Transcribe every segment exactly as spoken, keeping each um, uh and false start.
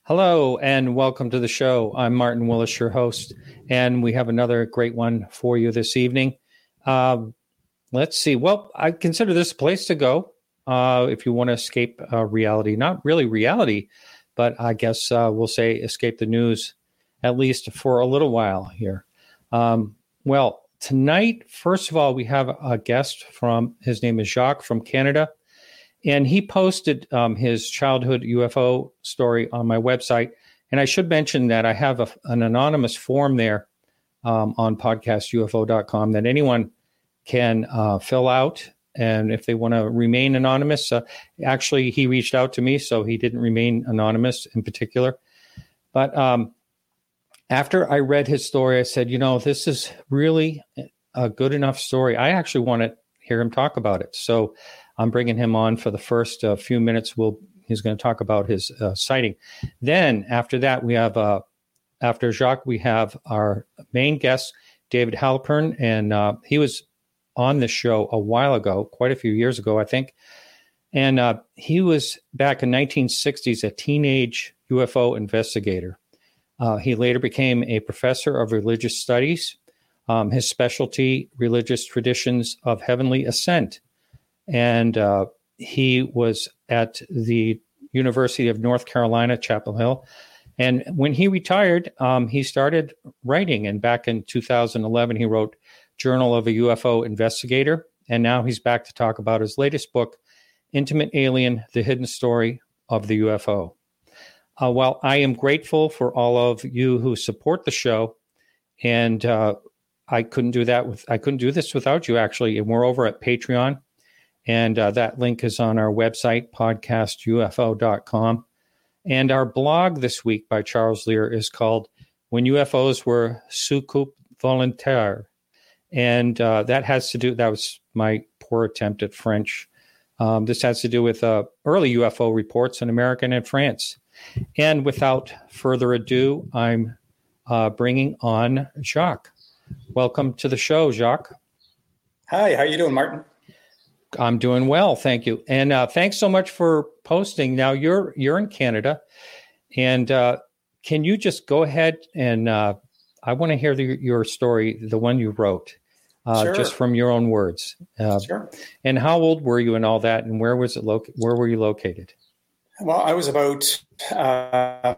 Hello and welcome to the show. I'm Martin Willis, your host, and we have another great one for you this evening. Um, let's see. Well, I consider this a place to go uh, if you want to escape uh, reality. Not really reality, but I guess uh, we'll say escape the news, at least for a little while here. Um, well, tonight, first of all, we have a guest from, his name is Jacques from Canada. And he posted um, his childhood U F O story on my website. And I should mention that I have a, an anonymous form there um, on podcast U F O dot com that anyone can uh, fill out. And if they want to remain anonymous, uh, actually, he reached out to me, so he didn't remain anonymous in particular. But um, after I read his story, I said, you know, this is really a good enough story. I actually want to hear him talk about it. So I'm bringing him on for the first uh, few minutes. We'll, he's going to talk about his uh, sighting. Then after that, we have, uh, after Jacques, we have our main guest, David Halpern. And uh, he was on the show a while ago, quite a few years ago, I think. And uh, he was back in nineteen sixties, a teenage U F O investigator. Uh, he later became a professor of religious studies. Um, his specialty, religious traditions of heavenly ascent. And uh, he was at the University of North Carolina, Chapel Hill. And when he retired, um, he started writing. And back in two thousand eleven, he wrote Journal of a U F O Investigator. And now he's back to talk about his latest book, Intimate Alien, The Hidden Story of the U F O. Uh, while I am grateful for all of you who support the show, and uh, I couldn't do that with, I couldn't do this without you, actually. And we're over at Patreon. And uh, that link is on our website, podcast U F O dot com. And our blog this week by Charles Lear is called When U F Os Were Soucoupe Volontaire. And uh, that has to do, that was my poor attempt at French. Um, this has to do with uh, early U F O reports in America and France. And without further ado, I'm uh, bringing on Jacques. Welcome to the show, Jacques. Hi, how you doing, Martin? I'm doing well, thank you. And uh, thanks so much for posting. Now, you're you're in Canada, and uh, can you just go ahead and uh, I want to hear the, your story, the one you wrote, uh, sure. just from your own words. Uh, sure. And how old were you and all that, and where was it? Lo- where were you located? Well, I was about uh,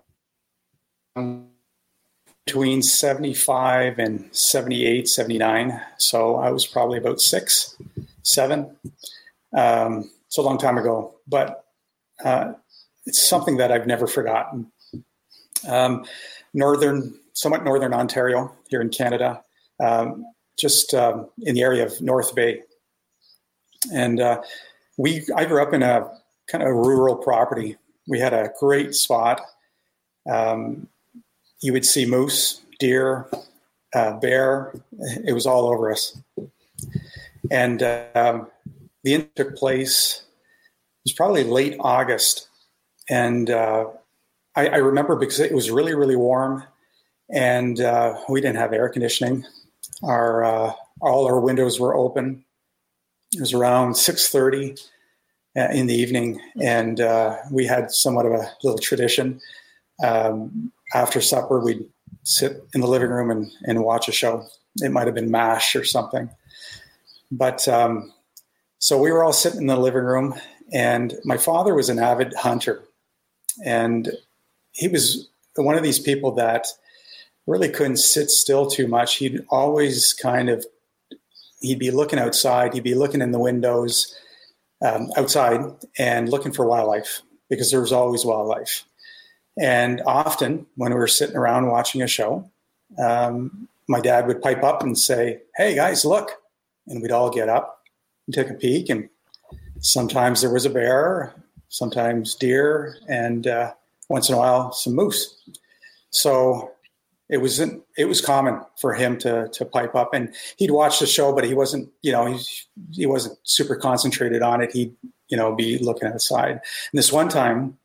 between seventy-five and seventy-eight, seventy-nine. So I was probably about six, seven. Um, it's a long time ago, but uh, it's something that I've never forgotten. Um, northern, somewhat northern Ontario here in Canada, um, just um, in the area of North Bay. And uh, we, I grew up in a kind of rural property. We had a great spot. Um, you would see moose, deer, uh, bear. It was all over us. And uh, um, the incident took place, it was probably late August. And uh, I, I remember because it was really, really warm, and uh, we didn't have air conditioning. Our uh, all our windows were open. It was around six thirty in the evening, and uh, we had somewhat of a little tradition. Um, after supper, we'd sit in the living room and, and watch a show. It might have been MASH or something. But um, so we were all sitting in the living room, and my father was an avid hunter. And he was one of these people that really couldn't sit still too much. He'd always kind of, he'd be looking outside, he'd be looking in the windows um, outside and looking for wildlife, because there was always wildlife. And often when we were sitting around watching a show, um, my dad would pipe up and say, "Hey guys, look." And we'd all get up and take a peek. And sometimes there was a bear, sometimes deer, and uh, once in a while some moose. So it was it was common for him to to pipe up, and he'd watch the show, but he wasn't, you know, he he wasn't super concentrated on it. He'd, you know, be looking outside. And this one time,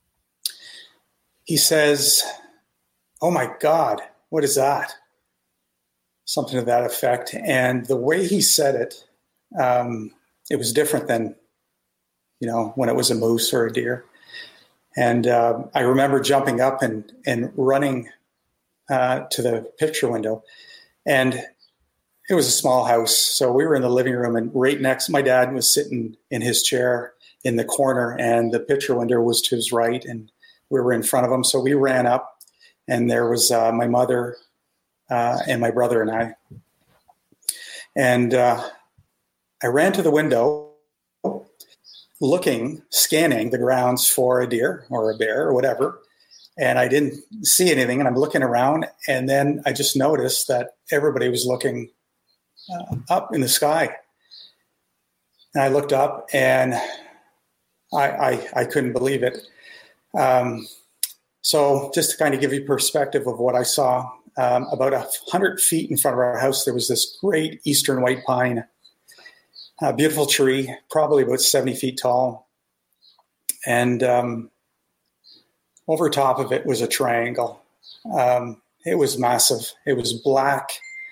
he says, "Oh my God, what is that?" Something to that effect. And the way he said it, um, it was different than, you know, when it was a moose or a deer. And uh, I remember jumping up and, and running uh, to the picture window. And it was a small house. So we were in the living room, and right next, my dad was sitting in his chair in the corner, and the picture window was to his right, and we were in front of him. So we ran up, and there was uh, my mother uh, and my brother and I. And uh, I ran to the window, looking, scanning the grounds for a deer or a bear or whatever. And I didn't see anything. And I'm looking around. And then I just noticed that everybody was looking uh, up in the sky. And I looked up, and I, I, I couldn't believe it. Um, so just to kind of give you perspective of what I saw, um, about a hundred feet in front of our house, there was this great eastern white pine. A beautiful tree, probably about seventy feet tall. And um, over top of it was a triangle. Um, it was massive. It was black.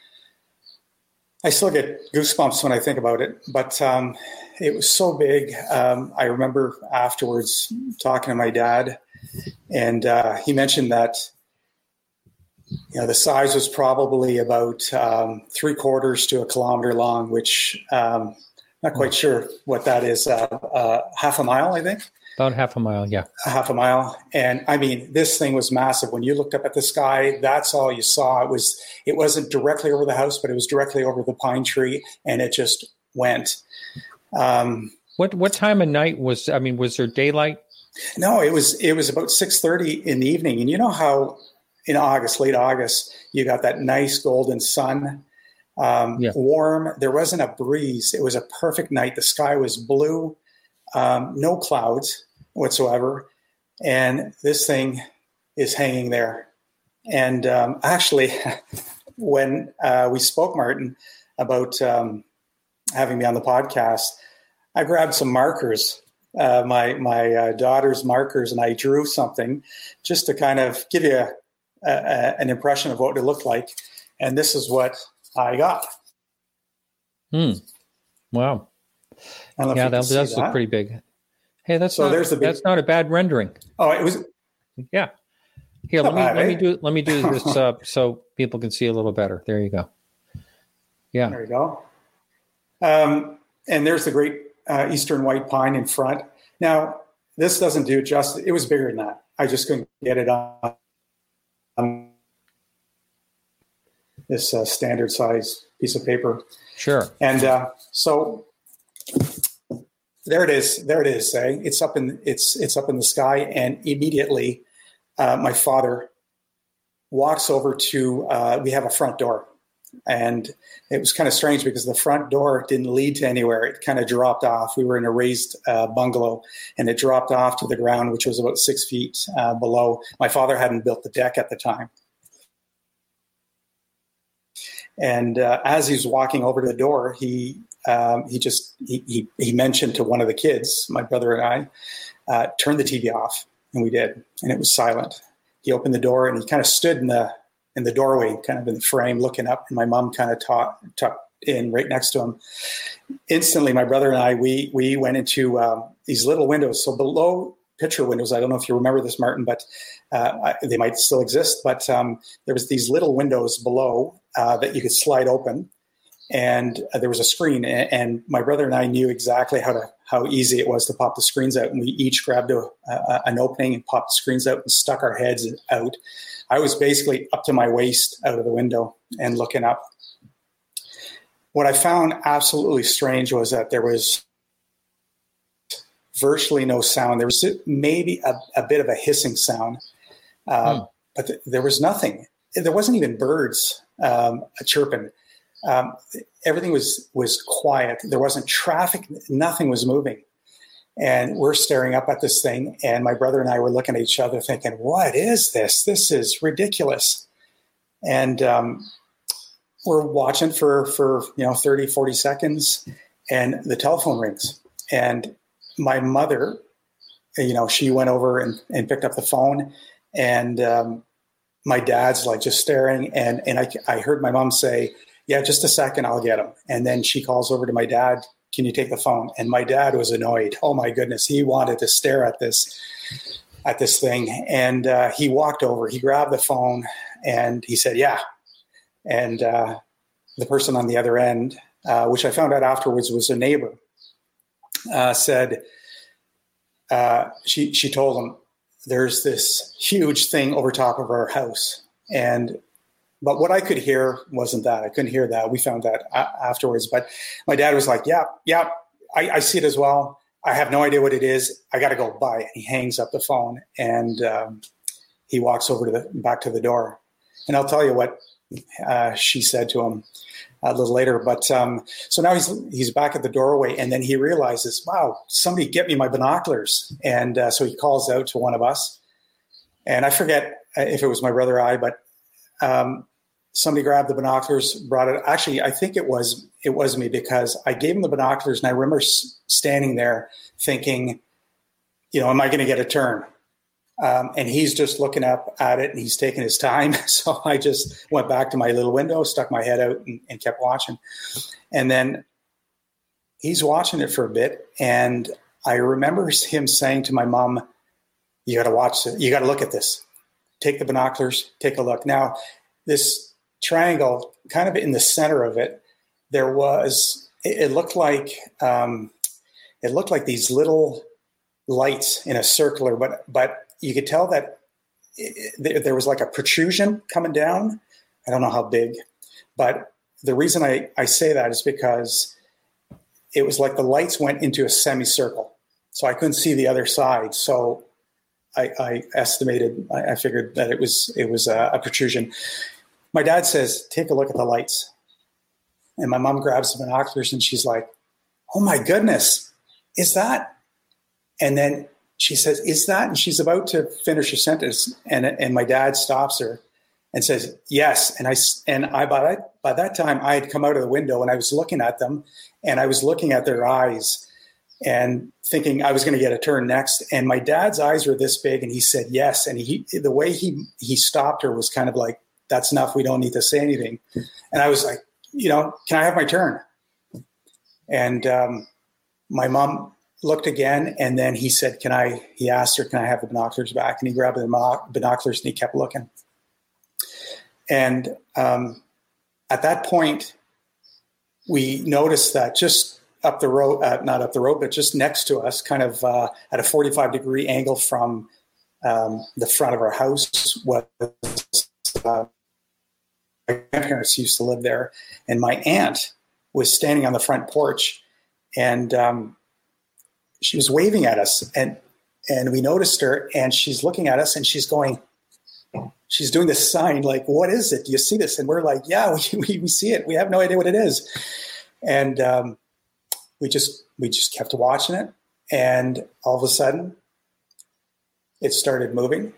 I still get goosebumps when I think about it, but um, it was so big. Um, I remember afterwards talking to my dad, and uh, he mentioned that you know, the size was probably about um, three quarters to a kilometer long, which um, not quite sure what that is. Uh, uh, half a mile, I think. About half a mile, yeah. A half a mile. And I mean, this thing was massive. When you looked up at the sky, that's all you saw. It was, it wasn't directly over the house, but it was directly over the pine tree, and it just went. Um, what what time of night was, I mean, was there daylight? No, it was, it was about six thirty in the evening. And you know how in August, late August, you got that nice golden sun. Um, yeah. Warm. There wasn't a breeze. It was a perfect night. The sky was blue, um, no clouds whatsoever. And this thing is hanging there. And um, actually, when uh, we spoke, Martin, about um, having me on the podcast, I grabbed some markers, uh, my my uh, daughter's markers, and I drew something just to kind of give you a, a, an impression of what it looked like. And this is what I got. Hmm. Wow. Yeah, that does look that. pretty big. Hey, that's so not, there's the big, that's not a bad rendering. Oh, it was. Yeah. Here, let me bad, let eh? me do let me do this uh, so people can see a little better. There you go. Yeah. There you go. Um, and there's the great uh, eastern white pine in front. Now, this doesn't do justice. It was bigger than that. I just couldn't get it on. on this uh, standard size piece of paper. Sure. And uh, so there it is. There it is. Eh? It's up in it's it's up in the sky, and immediately uh, my father walks over to. Uh, we have a front door, and it was kind of strange because the front door didn't lead to anywhere. It kind of dropped off. We were in a raised uh, bungalow, and it dropped off to the ground, which was about six feet uh, below. My father hadn't built the deck at the time. And uh, as he was walking over to the door, he um, he just he, he he mentioned to one of the kids, my brother and I, uh, turn the T V off, and we did, and it was silent. He opened the door, and he kind of stood in the in the doorway, kind of in the frame, looking up, and my mom kind of tucked tucked in right next to him. Instantly, my brother and I we we went into um, these little windows. So below picture windows, I don't know if you remember this, Martin, but uh, they might still exist. But um, there was these little windows below. Uh, that you could slide open, and uh, there was a screen, and, and my brother and I knew exactly how to how easy it was to pop the screens out, and we each grabbed a, a, an opening and popped the screens out and stuck our heads out. I was basically up to my waist out of the window and looking up. What I found absolutely strange was that there was virtually no sound. There was maybe a, a bit of a hissing sound, uh, hmm. but th- there was nothing. There wasn't even birds um, chirping. Um, everything was was quiet. There wasn't traffic. Nothing was moving. And we're staring up at this thing. And my brother and I were looking at each other thinking, what is this? This is ridiculous. And um, we're watching for, for, you know, thirty, forty seconds. And the telephone rings. And my mother, you know, she went over and, and picked up the phone. And um, my dad's like just staring, and and I, I heard my mom say, yeah, just a second, I'll get him. And then she calls over to my dad, can you take the phone? And my dad was annoyed. Oh my goodness, he wanted to stare at this. at this thing. And uh, he walked over, he grabbed the phone, and he said, yeah. And uh, the person on the other end, uh, which I found out afterwards was a neighbor, uh, said, uh, she, she told him, there's this huge thing over top of our house. And, but what I could hear wasn't that. I couldn't hear that. We found that a- afterwards. But my dad was like, yeah, yeah, I, I see it as well. I have no idea what it is. I got to go buy it. He hangs up the phone, and um, he walks over to the back to the door. And I'll tell you what uh, she said to him a little later. But um, so now he's he's back at the doorway, and then he realizes, wow, somebody get me my binoculars. And uh, so he calls out to one of us. And I forget if it was my brother or I, but um, somebody grabbed the binoculars, brought it. Actually, I think it was it was me, because I gave him the binoculars, and I remember s- standing there thinking, you know, am I going to get a turn? Um, and he's just looking up at it, and he's taking his time. So I just went back to my little window, stuck my head out, and, and kept watching. And then he's watching it for a bit, and I remember him saying to my mom, "You got to watch it. You got to look at this. Take the binoculars. Take a look." Now, this triangle, kind of in the center of it, there was. It, it looked like um, it looked like these little lights in a circular, but but you could tell that it, there, there was like a protrusion coming down. I don't know how big, but the reason I, I say that is because it was like the lights went into a semicircle, so I couldn't see the other side. So I, I estimated, I, I figured that it was it was a, a protrusion. My dad says, "Take a look at the lights," and my mom grabs the binoculars, and she's like, "Oh my goodness, is that?" And then she says, "Is that?" And she's about to finish her sentence, and and my dad stops her and says, "Yes." And I and I by that by that time I had come out of the window, and I was looking at them, and I was looking at their eyes, and thinking I was going to get a turn next. And my dad's eyes were this big, and he said yes. And he the way he he stopped her was kind of like, "That's enough. We don't need to say anything." And I was like, you know, "Can I have my turn?" And um, my mom looked again, and then he said, "Can I?" He asked her, "Can I have the binoculars back?" And he grabbed the binoculars, and he kept looking. And um, at that point, we noticed that just up the road, uh, not up the road, but just next to us, kind of uh, at a forty-five degree angle from um, the front of our house, was uh, my grandparents used to live there, and my aunt was standing on the front porch, and um, she was waving at us, and and we noticed her, and she's looking at us, and she's going, she's doing this sign like, "What is it? Do you see this?" And we're like, "Yeah, we we, we see it. We have no idea what it is." And um, we just we just kept watching it, and all of a sudden, it started moving,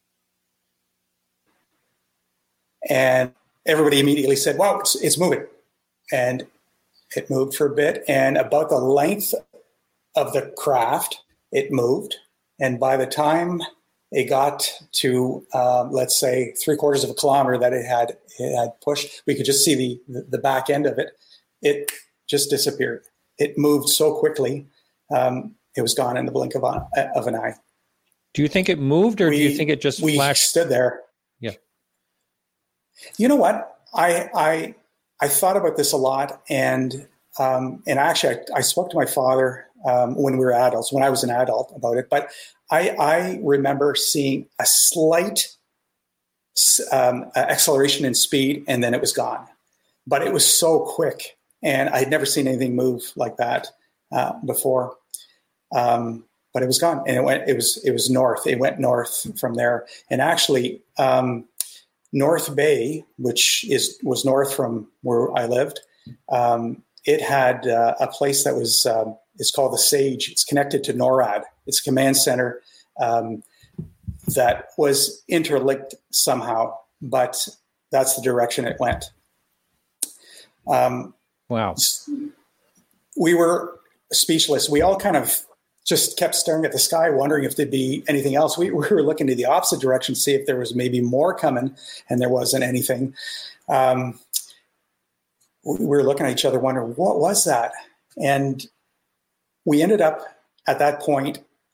and everybody immediately said, "Wow, it's it's moving," and it moved for a bit, and about the length of the craft, it moved. And by the time it got to, um, let's say, three quarters of a kilometer that it had it had pushed, we could just see the, the back end of it. It just disappeared. It moved so quickly, um, it was gone in the blink of, a, of an eye. Do you think it moved, or we, do you think it just we flashed? stood there. Yeah. You know what? I I I thought about this a lot, and um, and actually, I, I spoke to my father um, when we were adults, when I was an adult, about it. But I, I remember seeing a slight um, acceleration in speed, and then it was gone. But it was so quick, and I had never seen anything move like that uh, before. Um, but it was gone, and it went. It was it was north. It went north from there, and actually, um, North Bay, which is was north from where I lived. Um, It had uh, a place that was, um, it's called the Sage. It's connected to NORAD. It's a command center um, that was interlinked somehow, but that's the direction it went. Um, wow. We were speechless. We all kind of just kept staring at the sky, wondering if there'd be anything else. We, we were looking to the opposite direction to see if there was maybe more coming, and there wasn't anything. Um, we were looking at each other wondering, what was that? And we ended up at that point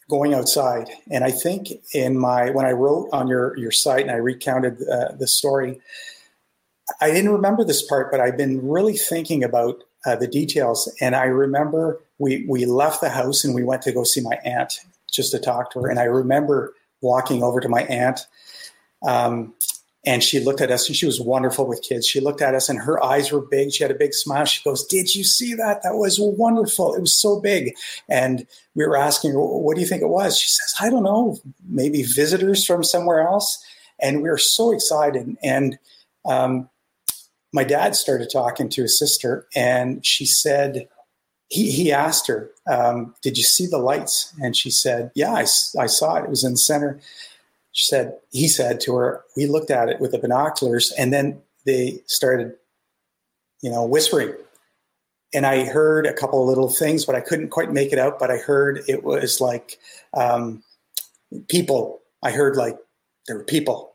going outside. And I think in my, when I wrote on your, your site and I recounted uh, the story, I didn't remember this part, but I've been really thinking about uh, the details. And I remember we, we left the house and we went to go see my aunt just to talk to her. And I remember walking over to my aunt, um, and she looked at us, and she was wonderful with kids. She looked at us and her eyes were big. She had a big smile. She goes, "Did you see that? That was wonderful. It was so big." And we were asking her, "What do you think it was?" She says, "I don't know, maybe visitors from somewhere else." And we were so excited. And um, my dad started talking to his sister, and she said, he, he asked her, um, "Did you see the lights?" And she said, "Yeah, I, I saw it. It was in the center." She said, he said to her, "We looked at it with the binoculars, and then they started, you know, whispering." And I heard a couple of little things, but I couldn't quite make it out. But I heard it was like um, people. I heard like there were people.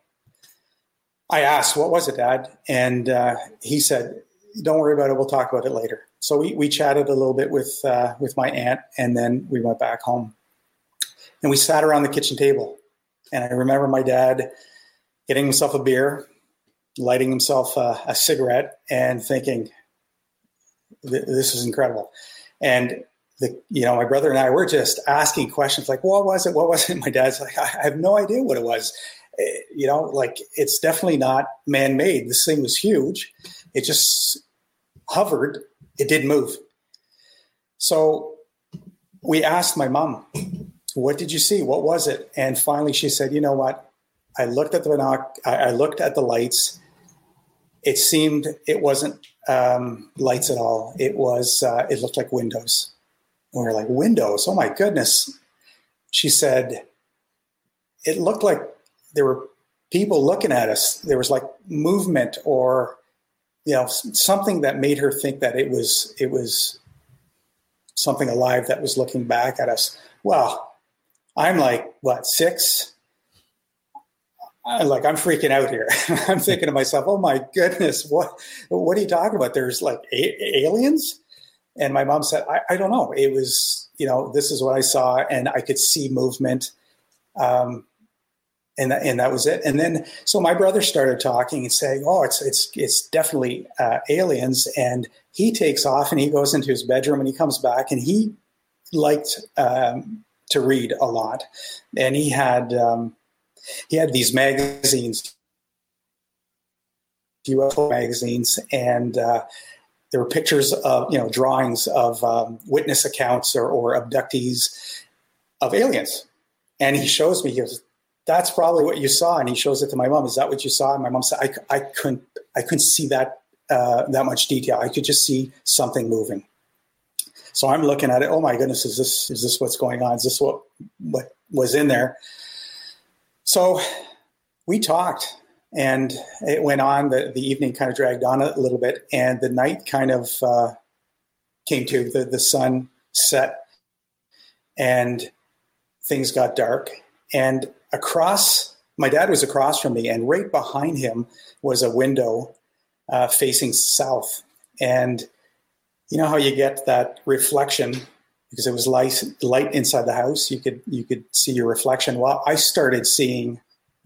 I asked, "What was it, Dad?" And uh, he said, "Don't worry about it. We'll talk about it later." So we, we chatted a little bit with uh, with my aunt, and then we went back home. And we sat around the kitchen table. And I remember my dad getting himself a beer, lighting himself a, a cigarette, and thinking, "This is incredible." And the, you know, my brother and I were just asking questions like, "What was it? What was it?" My dad's like, "I have no idea what it was." You know, like, it's definitely not man-made. This thing was huge. It just hovered. It didn't move. So we asked my mom, "What did you see? What was it?" And finally she said, "You know what? I looked at the binoc- I, I looked at the lights. It seemed it wasn't um, lights at all. It was, uh, it looked like windows." And we were like, "Windows? Oh my goodness." She said, "It looked like there were people looking at us. There was like movement, or, you know, something that made her think that it was, it was something alive that was looking back at us." Well, I'm like, what, six? I'm like, I'm freaking out here. I'm thinking to myself, "Oh my goodness, what what are you talking about? There's like a- aliens?" And my mom said, I, I don't know. It was, you know, this is what I saw, and I could see movement. Um, and, that, and that was it. And then, so my brother started talking and saying, "Oh, it's it's it's definitely uh, aliens." And he takes off and he goes into his bedroom and he comes back, and he liked um, to read a lot. And he had um, he had these magazines, U F O magazines, and uh, there were pictures of, you know, drawings of um, witness accounts or, or abductees of aliens. And he shows me, he goes, "That's probably what you saw." And he shows it to my mom. "Is that what you saw?" And my mom said, I, I couldn't, I couldn't see that, uh, that much detail. I could just see something moving." So I'm looking at it. Oh my goodness, is this, is this what's going on? Is this what, what was in there? So we talked, and it went on. The, the evening kind of dragged on a little bit, and the night kind of uh, came to, the, the sun set, and things got dark. And across, my dad was across from me, and right behind him was a window uh, facing south. And you know how you get that reflection, because it was light, light inside the house. You could you could see your reflection. Well, I started seeing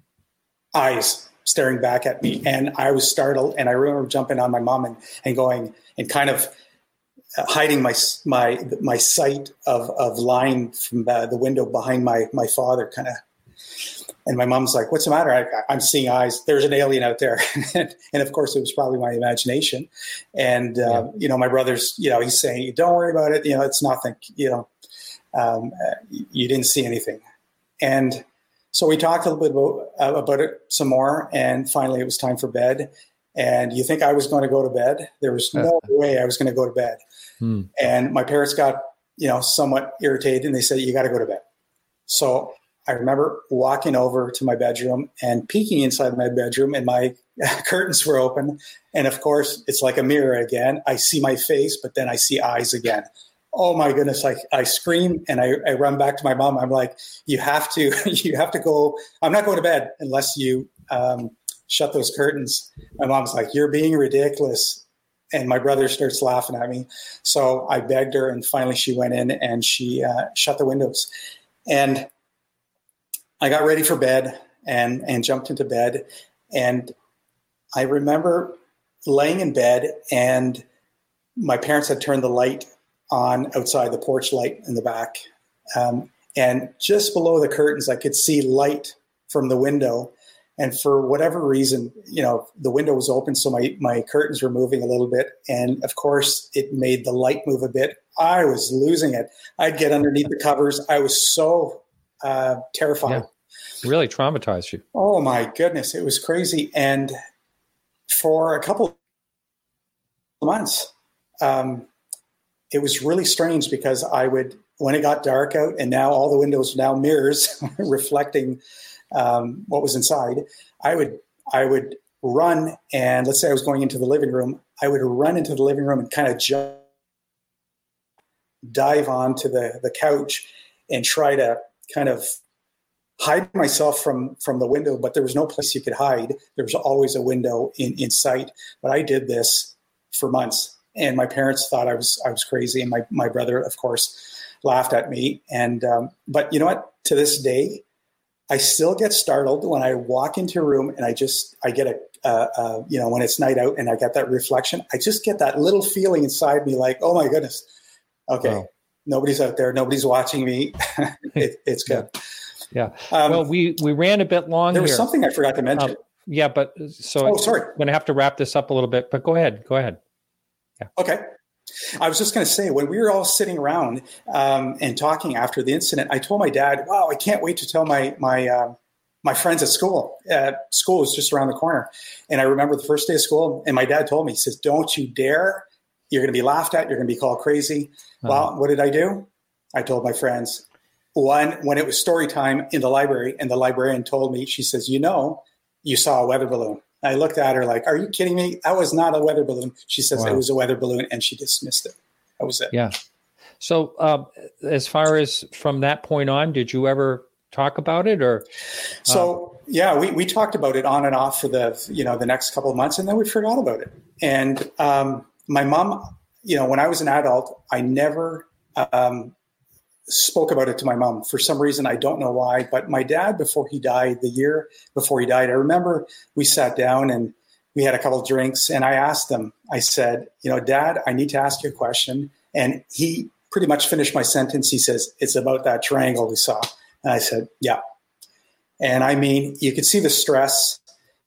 eyes staring back at me, and I was startled. And I remember jumping on my mom and, and going and kind of hiding my my my sight of of lying from the, the window behind my my father, kind of. And my mom's like, "What's the matter?" I, I'm seeing eyes. There's an alien out there. and, and of course, it was probably my imagination. And, uh, yeah. you know, my brother's, you know, he's saying, "Don't worry about it. You know, it's nothing. You know, um, uh, you didn't see anything." And so we talked a little bit about, uh, about it some more. And finally, it was time for bed. And you think I was going to go to bed? There was no way I was going to go to bed. Hmm. And my parents got, you know, somewhat irritated, and they said, "You got to go to bed." So I remember walking over to my bedroom and peeking inside my bedroom, and my curtains were open. And of course, it's like a mirror again. I see my face, but then I see eyes again. Oh my goodness. I, I scream and I, I run back to my mom. I'm like, "You have to, you have to go. I'm not going to bed unless you um, shut those curtains." My mom's like, "You're being ridiculous." And my brother starts laughing at me. So I begged her, and finally she went in and she uh, shut the windows. And I got ready for bed and, and jumped into bed. And I remember laying in bed, and my parents had turned the light on outside, the porch light in the back. Um, and just below the curtains, I could see light from the window. And for whatever reason, you know, the window was open, so my, my curtains were moving a little bit. And of course, it made the light move a bit. I was losing it. I'd get underneath the covers. I was so uh, terrified. Yeah. Really traumatized you. Oh, my goodness. It was crazy. And for a couple of months, um, it was really strange because I would, when it got dark out and now all the windows were now mirrors reflecting um, what was inside, I would, I would run, and let's say I was going into the living room, I would run into the living room and kind of jump, dive onto the, the couch and try to kind of hide myself from, from the window, but there was no place you could hide. There was always a window in, in sight. But I did this for months, and my parents thought I was, I was crazy. And my, my brother, of course, laughed at me. And, um, but you know what, to this day, I still get startled when I walk into a room and I just, I get a, uh, uh, you know, when it's night out and I get that reflection, I just get that little feeling inside me like, oh my goodness, okay, wow. Nobody's out there. Nobody's watching me. it, it's good. Yeah. Um, well, we, we ran a bit long There was here. something I forgot to mention. Uh, yeah, but so oh, sorry. I'm going to have to wrap this up a little bit, but go ahead. Go ahead. Yeah. Okay. I was just going to say, when we were all sitting around um, and talking after the incident, I told my dad, wow, I can't wait to tell my my uh, my friends at school. Uh, school was just around the corner. And I remember the first day of school, and my dad told me, he says, don't you dare. You're going to be laughed at. You're going to be called crazy. Uh-huh. Well, what did I do? I told my friends. One, when it was story time in the library, and the librarian told me, she says, you know, you saw a weather balloon. I looked at her like, are you kidding me? That was not a weather balloon. She says wow. It was a weather balloon, and she dismissed it. That was it. Yeah. So uh, as far as from that point on, did you ever talk about it or? Uh... So, yeah, we, we talked about it on and off for the, you know, the next couple of months, and then we forgot about it. And um, my mom, you know, when I was an adult, I never um, spoke about it to my mom. For some reason, I don't know why, but my dad, before he died, the year before he died, I remember we sat down and we had a couple of drinks, and I asked him, I said, you know, Dad, I need to ask you a question. And he pretty much finished my sentence. He says, it's about that triangle we saw. And I said, yeah. And I mean, you could see the stress.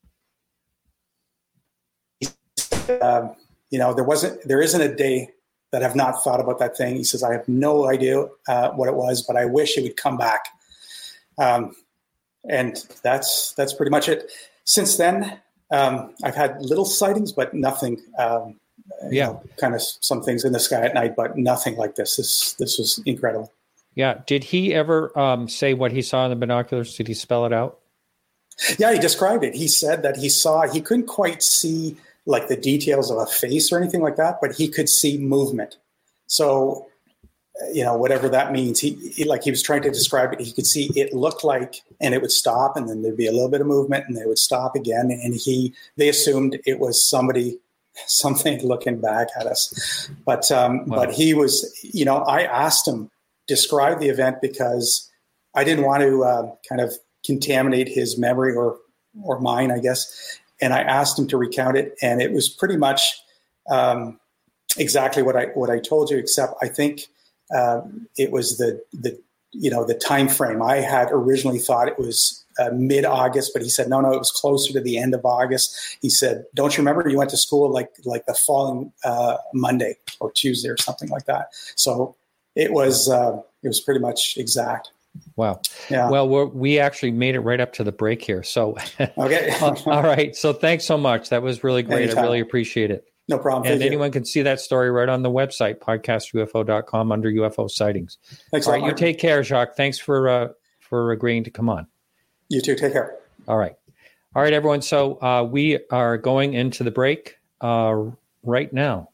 Uh, you know, there wasn't, there isn't a day that I've not thought about that thing. He says, I have no idea uh, what it was, but I wish it would come back. Um, and that's, that's pretty much it. Since then, um, I've had little sightings, but nothing, um, yeah, you know, kind of some things in the sky at night, but nothing like this. This, this was incredible. Yeah. Did he ever um, say what he saw in the binoculars? Did he spell it out? Yeah, he described it. He said that he saw, he couldn't quite see like the details of a face or anything like that, but he could see movement. So, you know, whatever that means, he, he like he was trying to describe it. He could see it looked like, and it would stop, and then there'd be a little bit of movement, and they would stop again. And he, they assumed it was somebody, something looking back at us. But, um, wow. but he was, you know, I asked him describe the event because I didn't want to uh, kind of contaminate his memory or or mine, I guess. And I asked him to recount it, and it was pretty much um, exactly what I what I told you. Except I think uh, it was the the you know the time frame. I had originally thought it was uh, mid August, but he said no, no, it was closer to the end of August. He said, "Don't you remember you went to school like like the following uh, Monday or Tuesday or something like that?" So it was uh, it was pretty much exact. Wow. Yeah. Well, we're, we actually made it right up to the break here. So, okay. All right. So thanks so much. That was really great. Anytime. I really appreciate it. No problem. And Thank anyone you. can see that story right on the website, podcast U F O dot com under U F O sightings. Thanks All a right. lot, You take care, Jacques. Thanks for, uh, for agreeing to come on. You too. Take care. All right. All right, everyone. So uh, we are going into the break uh, right now.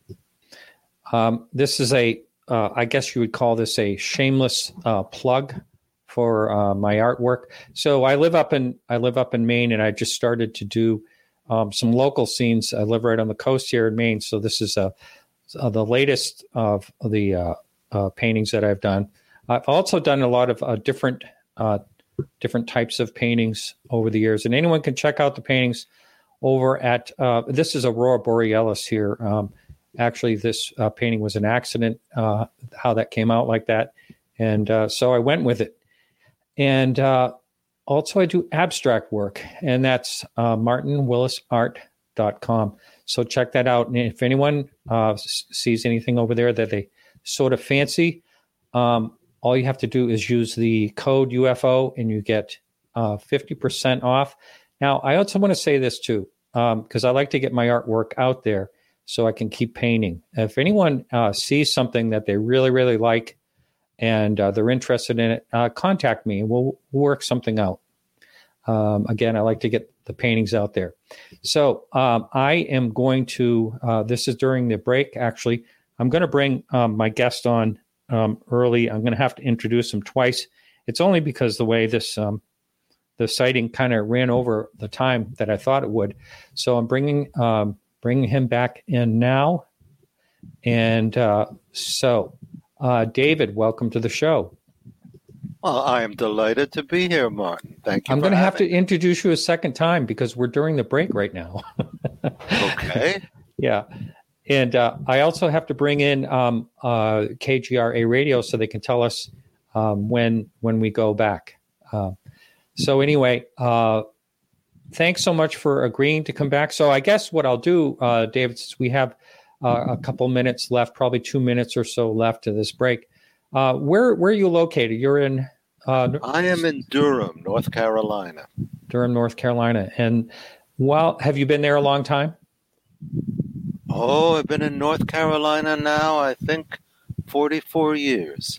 Um, this is a, uh, I guess you would call this a shameless uh, plug for uh, my artwork. So I live up in I live up in Maine, and I just started to do um, some local scenes. I live right on the coast here in Maine, so this is uh, uh, the latest of the uh, uh, paintings that I've done. I've also done a lot of uh, different uh, different types of paintings over the years, and anyone can check out the paintings over at. Uh, this is Aurora Borealis here. Um, actually, this uh, painting was an accident. Uh, how that came out like that, and uh, so I went with it. And uh, also, I do abstract work, and that's uh, martin willis art dot com. So check that out. And if anyone uh, s- sees anything over there that they sort of fancy, um, all you have to do is use the code U F O and you get uh, fifty percent off. Now, I also want to say this too, because um, I like to get my artwork out there so I can keep painting. If anyone uh, sees something that they really, really like and uh, they're interested in it, uh, contact me and we'll work something out. Um, again, I like to get the paintings out there. So um, I am going to, uh, this is during the break, actually. I'm going to bring um, my guest on um, early. I'm going to have to introduce him twice. It's only because the way this, um, the sighting kind of ran over the time that I thought it would. So I'm bringing, um, bringing him back in now. And uh, so, uh, David, welcome to the show. Well, I am delighted to be here, Martin. Thank you. I'm for going to have to having introduce you a second time because we're during the break right now. Okay. Yeah. And uh, I also have to bring in um, uh, K G R A radio so they can tell us um, when when we go back. Uh, so anyway, uh, thanks so much for agreeing to come back. So I guess what I'll do, uh, David, since we have uh, a couple minutes left, probably two minutes or so left to this break. Uh, where where are you located? You're in. Uh, I am in Durham, North Carolina. Durham, North Carolina. And well, have you been there a long time? Oh, I've been in North Carolina now, I think, forty-four years.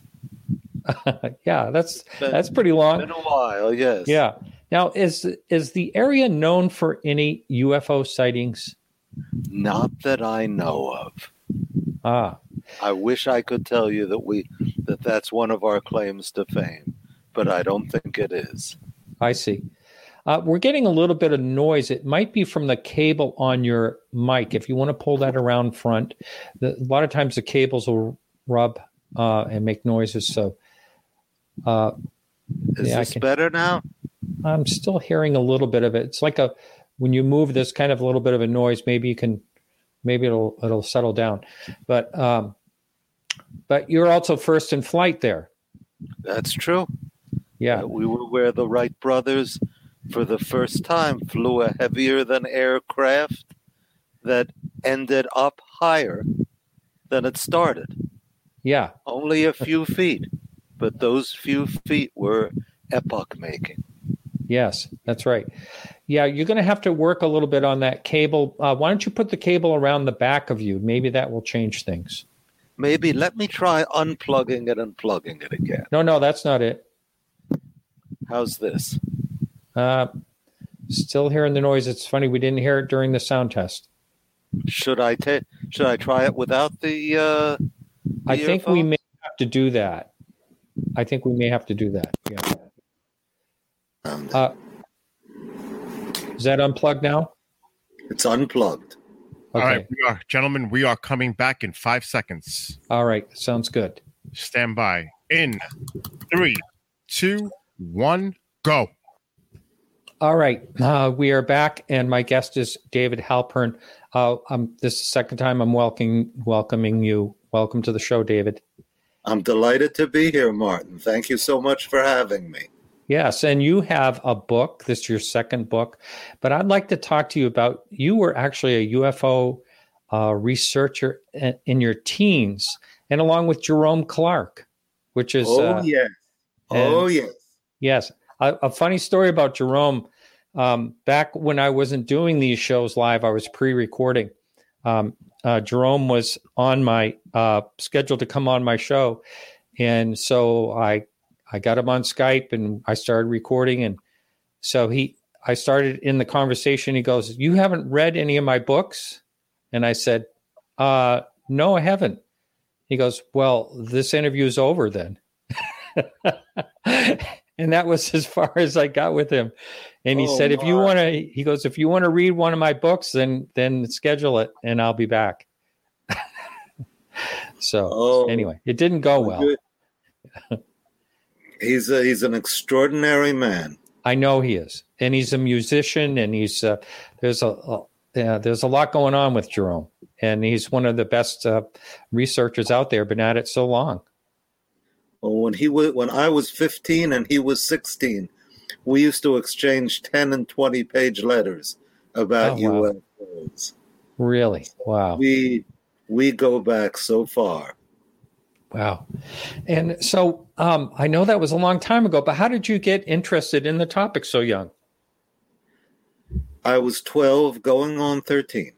Yeah, that's Been- that's pretty long. Been a while, yes. Yeah. Now, is is the area known for any U F O sightings? Not that I know of. Ah, I wish I could tell you that we that that's one of our claims to fame, but I don't think it is. I see. Uh, we're getting a little bit of noise. It might be from the cable on your mic. If you want to pull that around front, the, a lot of times the cables will rub uh, and make noises. So, uh, Is Yeah, I this can- better now? I'm still hearing a little bit of it. It's like a when you move, there's kind of a little bit of a noise. Maybe you can, maybe it'll it'll settle down. But um, but you're also first in flight there. That's true. Yeah. Uh, we were where the Wright brothers, for the first time, flew a heavier than aircraft that ended up higher than it started. Yeah. Only a few feet, but those few feet were epoch-making. Yes, that's right. Yeah, you're going to have to work a little bit on that cable. Uh, why don't you put the cable around the back of you? Maybe that will change things. Maybe let me try unplugging it and plugging it again. No, no, that's not it. How's this? Uh, still hearing the noise. It's funny we didn't hear it during the sound test. Should I ta- Should I try it without the? Uh, the I think we earphones? may have to do that. I think we may have to do that. Yeah. Um, Uh, is that unplugged now? it's unplugged. Okay. All right, we are, gentlemen, we are coming back in five seconds. All right. Sounds good. Stand by. In three, two, one, go. All right. Uh, we are back, and my guest is David Halpern. Uh, um, this is the second time I'm welcoming welcoming you. Welcome to the show, David. I'm delighted to be here, Martin. Thank you so much for having me. Yes, and you have a book. This is your second book, but I'd like to talk to you about. You were actually a U F O uh, researcher in, in your teens, and along with Jerome Clark, which is Oh uh, yes. Oh and- yes. yes. A, a funny story about Jerome. Um, back when I wasn't doing these shows live, I was pre-recording. Um, uh, Jerome was on my uh, schedule to come on my show, and so I. I got him on Skype and I started recording. And so he, I started in the conversation. He goes, "You haven't read any of my books?" And I said, uh, "No, I haven't." He goes, "Well, this interview is over then." And that was as far as I got with him. And he Oh, said, "If you my. want to," he goes, "if you want to read one of my books, then, then schedule it and I'll be back." So Oh, anyway, it didn't go well. Good. He's a, he's an extraordinary man. I know he is, and he's a musician, and he's uh, there's a, a yeah, there's a lot going on with Jerome, and he's one of the best uh, researchers out there. Been at it so long. Well, when he was when I was fifteen and he was sixteen, we used to exchange ten and twenty page letters about Oh, wow. U F Os. Really? Wow. We we go back so far. Wow. And so um, I know that was a long time ago, but how did you get interested in the topic so young? I was twelve, going on thirteen.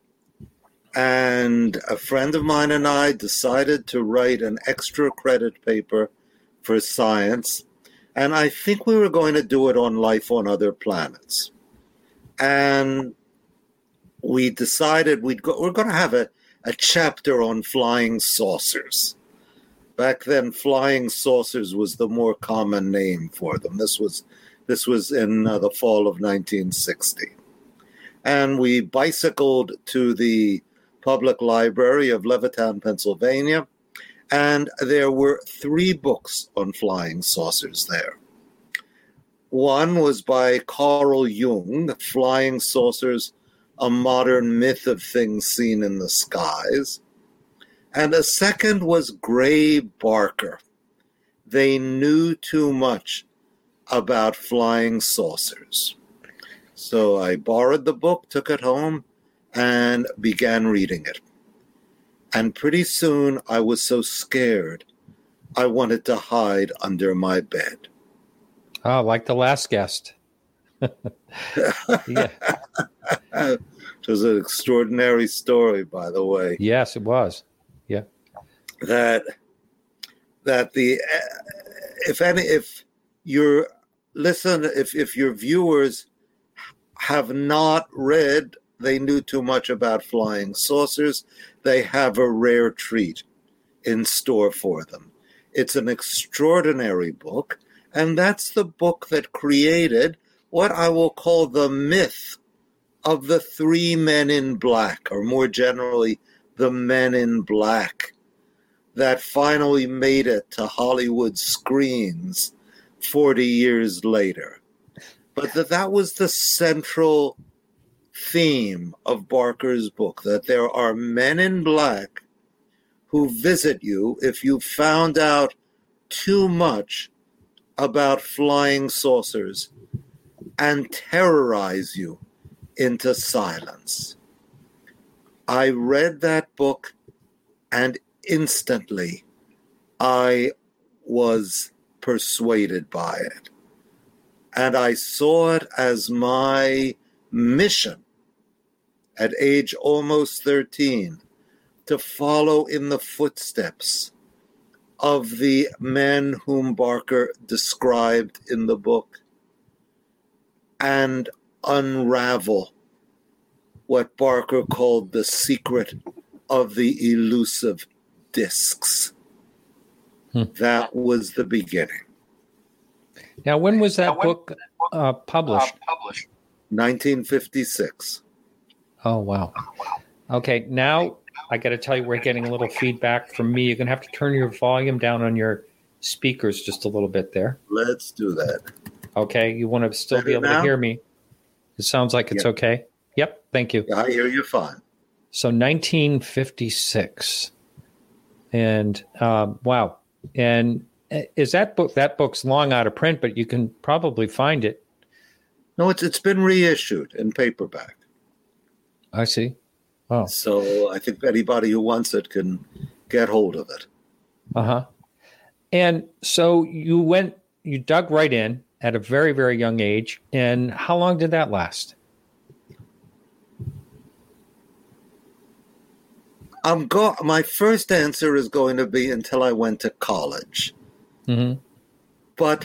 And a friend of mine and I decided to write an extra credit paper for science. And I think we were going to do it on life on other planets. And we decided we'd go, we're going to have a, a chapter on flying saucers. Back then, flying saucers was the more common name for them. This was this was in uh, the fall of nineteen sixty. And we bicycled to the public library of Levittown, Pennsylvania, and there were three books on flying saucers there. One was by Carl Jung, Flying Saucers, A Modern Myth of Things Seen in the Skies. And a second was Gray Barker. They knew too much about flying saucers. So I borrowed the book, took it home, and began reading it. And pretty soon I was so scared, I wanted to hide under my bed. Oh, like the last guest. Yeah. It was an extraordinary story, by the way. Yes, it was. Yeah. That that the if any if your listen if if your viewers have not read They Knew Too Much About Flying Saucers, they have a rare treat in store for them. It's an extraordinary book, and that's the book that created what I will call the myth of the three men in black, or more generally, the men in black, that finally made it to Hollywood screens forty years later. But that that was the central theme of Barker's book, that there are men in black who visit you if you found out too much about flying saucers and terrorize you into silence. I read that book, and instantly I was persuaded by it. And I saw it as my mission at age almost thirteen to follow in the footsteps of the men whom Barker described in the book and unravel what Barker called the secret of the elusive discs. Hmm. That was the beginning. Now, when was that Now, when book uh, published? Uh, published. nineteen fifty-six. Oh, wow. Okay, now I got to tell you, we're getting a little feedback from me. You're going to have to turn your volume down on your speakers just a little bit there. Let's do that. Okay, you want to still Better be able now? to hear me? It sounds like it's Yeah. okay. Yep, thank you. I hear you fine. So nineteen fifty-six. And um, wow. And is that book, that book's long out of print, but you can probably find it. No, it's it's been reissued in paperback. I see. Oh, So I think anybody who wants it can get hold of it. uh-huh. And so you went, you dug right in at a very, very young age. And how long did that last? I'm go- my first answer is going to be until I went to college. Mm-hmm. But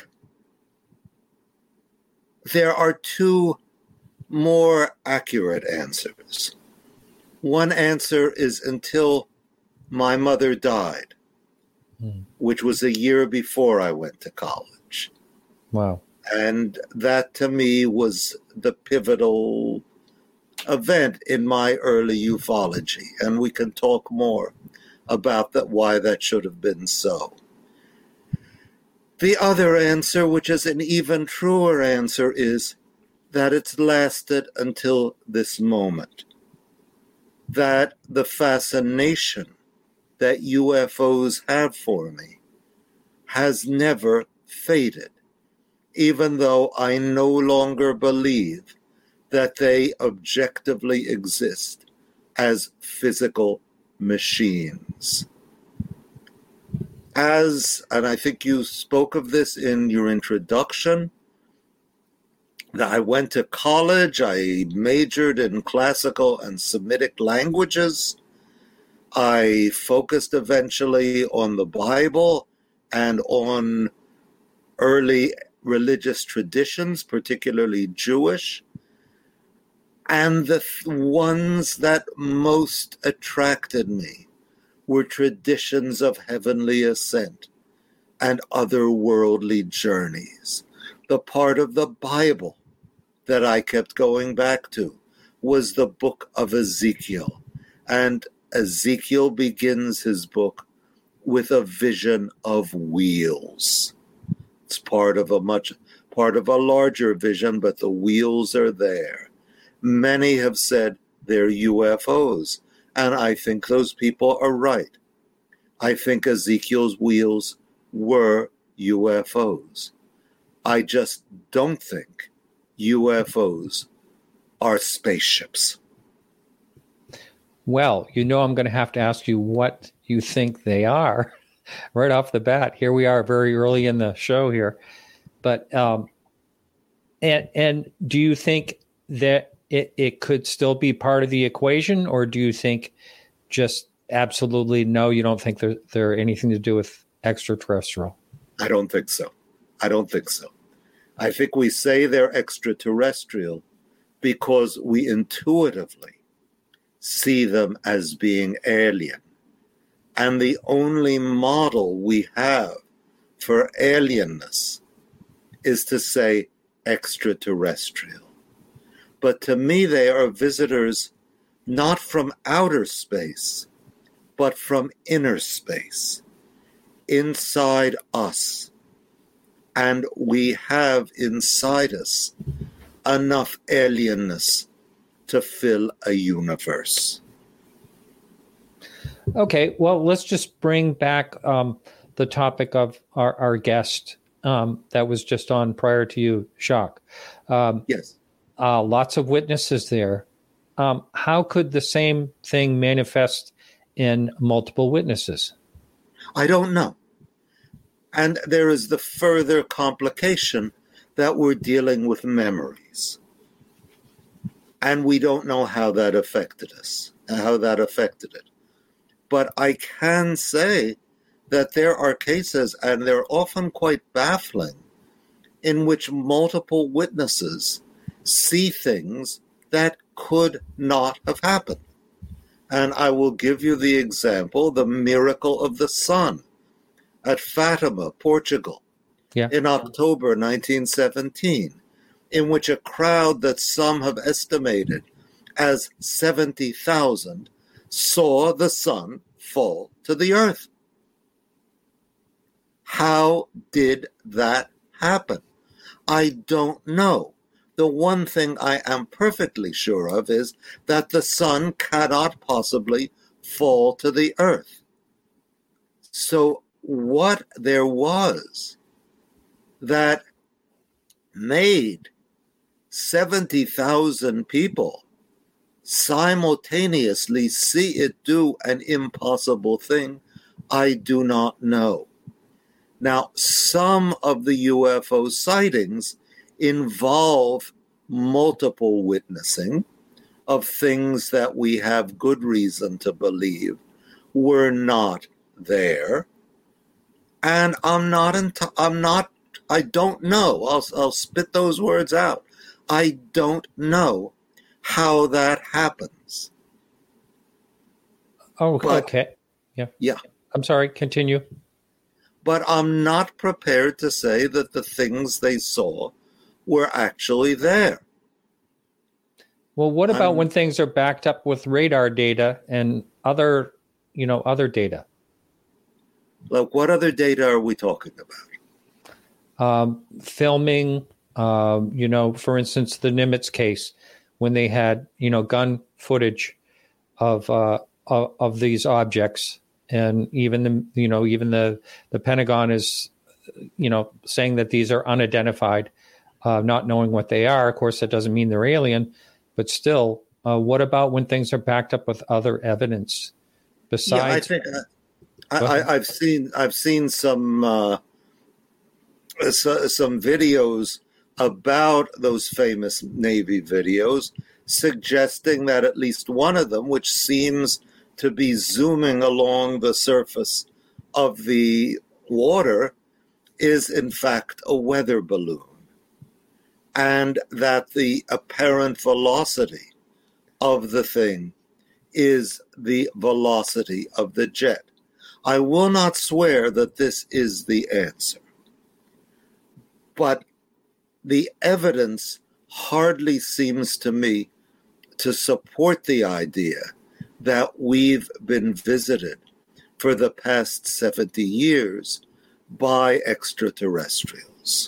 there are two more accurate answers. One answer is until my mother died, Mm. which was a year before I went to college. Wow. And that to me was the pivotal event in my early ufology. And we can talk more about that, why that should have been so. The other answer, which is an even truer answer, is that it's lasted until this moment. That the fascination that U F Os have for me has never faded, even though I no longer believe that they objectively exist as physical machines. As, and I think you spoke of this in your introduction, that I went to college, I majored in classical and Semitic languages. I focused eventually on the Bible and on early religious traditions, particularly Jewish. And the th- ones that most attracted me were traditions of heavenly ascent and otherworldly journeys. The part of the Bible that I kept going back to was the book of Ezekiel. And Ezekiel begins his book with a vision of wheels. It's part of a much part of a larger vision, but the wheels are there. Many have said they're U F Os, and I think those people are right. I think Ezekiel's wheels were U F Os. I just don't think U F Os are spaceships. Well, you know I'm going to have to ask you what you think they are right off the bat. Here we are very early in the show here. But um, and and do you think that it, it could still be part of the equation, or do you think just absolutely no, you don't think they're, they're anything to do with extraterrestrial? I don't think so. I don't think so. I think we say they're extraterrestrial because we intuitively see them as being alien. And the only model we have for alienness is to say extraterrestrial. But to me, they are visitors not from outer space, but from inner space, inside us. And we have inside us enough alienness to fill a universe. Okay, well, let's just bring back um, the topic of our, our guest um, that was just on prior to you, Jacques. Um, yes. Uh, lots of witnesses there. Um, how could the same thing manifest in multiple witnesses? I don't know. And there is the further complication that we're dealing with memories. And we don't know how that affected us, how that affected it. But I can say that there are cases, and they're often quite baffling, in which multiple witnesses see things that could not have happened. And I will give you the example, the miracle of the sun at Fatima, Portugal, yeah. in October nineteen seventeen, in which a crowd that some have estimated as seventy thousand saw the sun fall to the earth. How did that happen? I don't know. The one thing I am perfectly sure of is that the sun cannot possibly fall to the earth. So what there was that made seventy thousand people simultaneously see it do an impossible thing, I do not know. Now, some of the U F O sightings involve multiple witnessing of things that we have good reason to believe were not there. And I'm not, enti- I'm not, I don't know. I'll, I'll spit those words out. I don't know how that happens. Oh, But, okay. Yeah. Yeah. I'm sorry. Continue. But I'm not prepared to say that the things they saw were actually there. Well, what about I'm, when things are backed up with radar data and other, you know, other data? Like, what other data are we talking about? um, filming, um, you know, for instance, the Nimitz case, when they had, you know, gun footage of uh, of, of these objects, and even the, you know, even the the Pentagon is, you know, saying that these are unidentified, uh, not knowing what they are. Of course, that doesn't mean they're alien, but still, uh, what about when things are backed up with other evidence besides? Yeah, I think I, I, I've seen I've seen some uh, so, some videos about those famous Navy videos, suggesting that at least one of them, which seems to be zooming along the surface of the water, is in fact a weather balloon, and that the apparent velocity of the thing is the velocity of the jet. I will not swear that this is the answer, but the evidence hardly seems to me to support the idea that we've been visited for the past seventy years by extraterrestrials.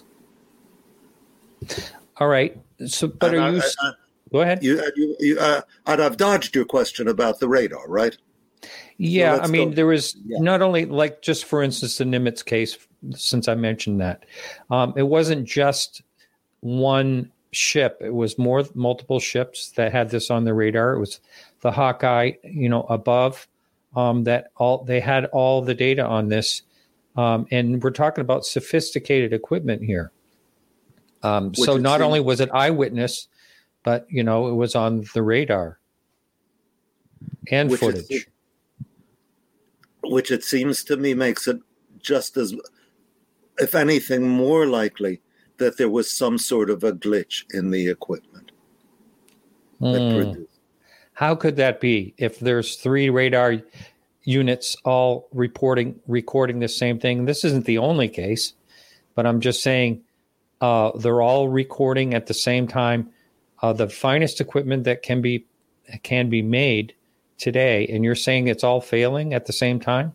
All right. So, but and are I, you? I, I, go ahead. You, you, you, uh, and I've dodged your question about the radar, right? Yeah, So I mean, go. there was yeah. not only, like, just for instance, the Nimitz case, since I mentioned that, um, it wasn't just one ship. It was more multiple ships that had this on the radar. It was the Hawkeye, you know, above um, that all they had all the data on this. Um, and we're talking about sophisticated equipment here. Um, so not only was it eyewitness, but, you know, it was on the radar and which footage. It, which it seems to me makes it just as, if anything, more likely that there was some sort of a glitch in the equipment that Mm. produced. How could that be if there's three radar units all reporting, recording the same thing? This isn't the only case, but I'm just saying uh, they're all recording at the same time uh, the finest equipment that can be can be made today, and you're saying it's all failing at the same time?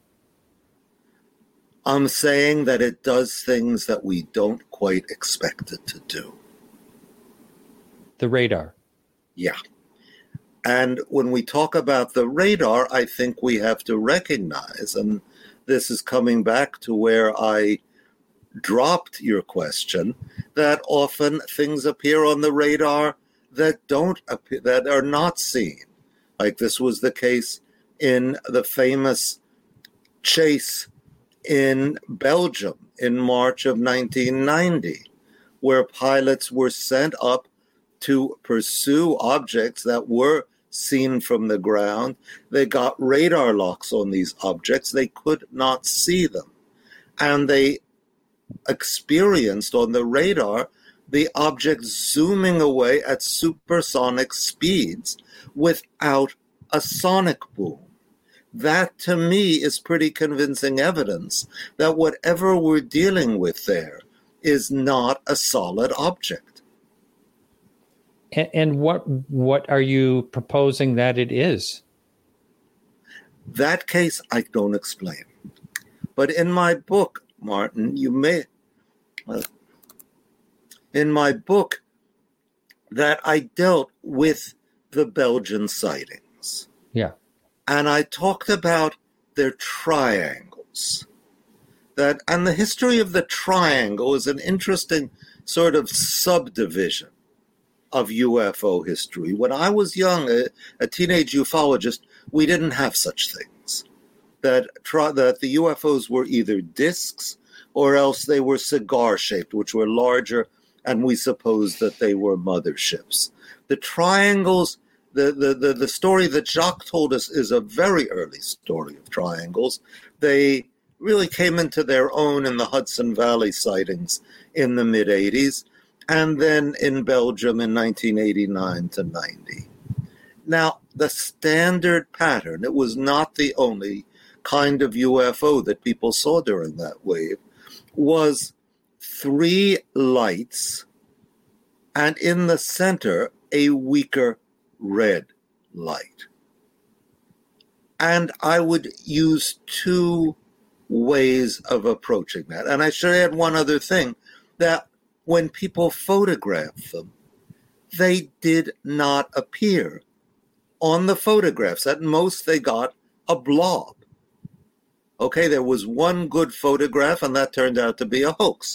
I'm saying that it does things that we don't quite expect it to do. The radar. Yeah. And when we talk about the radar, I think we have to recognize, and this is coming back to where I dropped your question, that often things appear on the radar that don't appear, that are not seen. Like this was the case in the famous chase in Belgium in March of nineteen ninety, where pilots were sent up to pursue objects that were seen from the ground. They got radar locks on these objects. They could not see them. And they experienced on the radar the object zooming away at supersonic speeds without a sonic boom. That, to me, is pretty convincing evidence that whatever we're dealing with there is not a solid object. And, and what what are you proposing that it is? That case I don't explain. But in my book, Martin, you may... Uh, in my book, that I dealt with the Belgian sightings. Yeah. And I talked about their triangles. That, and the history of the triangle is an interesting sort of subdivision of U F O history. When I was young, a, a teenage ufologist, we didn't have such things. That, tri- that the U F Os were either discs or else they were cigar-shaped, which were larger, and we supposed that they were motherships. The triangles... The, the, the, the story that Jacques told us is a very early story of triangles. They really came into their own in the Hudson Valley sightings in the mid-eighties, and then in Belgium in nineteen eighty-nine to ninety. Now, the standard pattern, it was not the only kind of U F O that people saw during that wave, was three lights, and in the center, a weaker red light. And I would use two ways of approaching that. And I should add one other thing. that when people photographed them, they did not appear on the photographs. At most, they got a blob. Okay, there was one good photograph, and that turned out to be a hoax.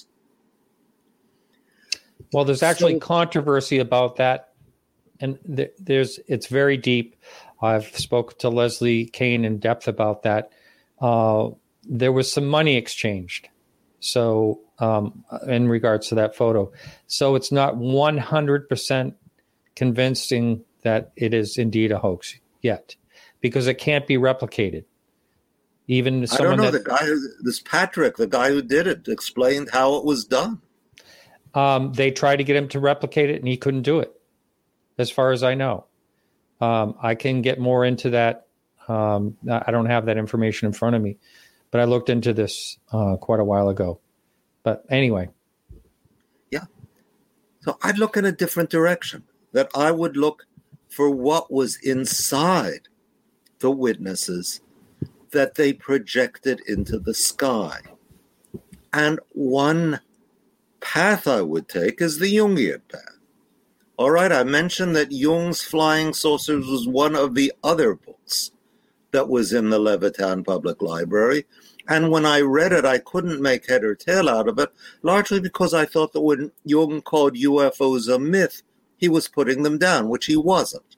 Well, there's actually So- controversy about that, and th- there's it's very deep. I've spoken to Leslie Kane in depth about that. Uh, there was some money exchanged, so um, in regards to that photo, so it's not one hundred percent convincing that it is indeed a hoax yet, because it can't be replicated. Even I someone don't know, that, the guy, who- this Patrick, the guy who did it, explained how it was done. um, they tried to get him to replicate it, and he couldn't do it, as far as I know. Um, I can get more into that. Um, I don't have that information in front of me, but I looked into this uh, quite a while ago. But anyway. Yeah. So I'd look in a different direction, that I would look for what was inside the witnesses that they projected into the sky. And one path I would take is the Jungian path. All right, I mentioned that Jung's Flying Saucers was one of the other books that was in the Levitan Public Library. And when I read it, I couldn't make head or tail out of it, largely because I thought that when Jung called U F Os a myth, he was putting them down, which he wasn't.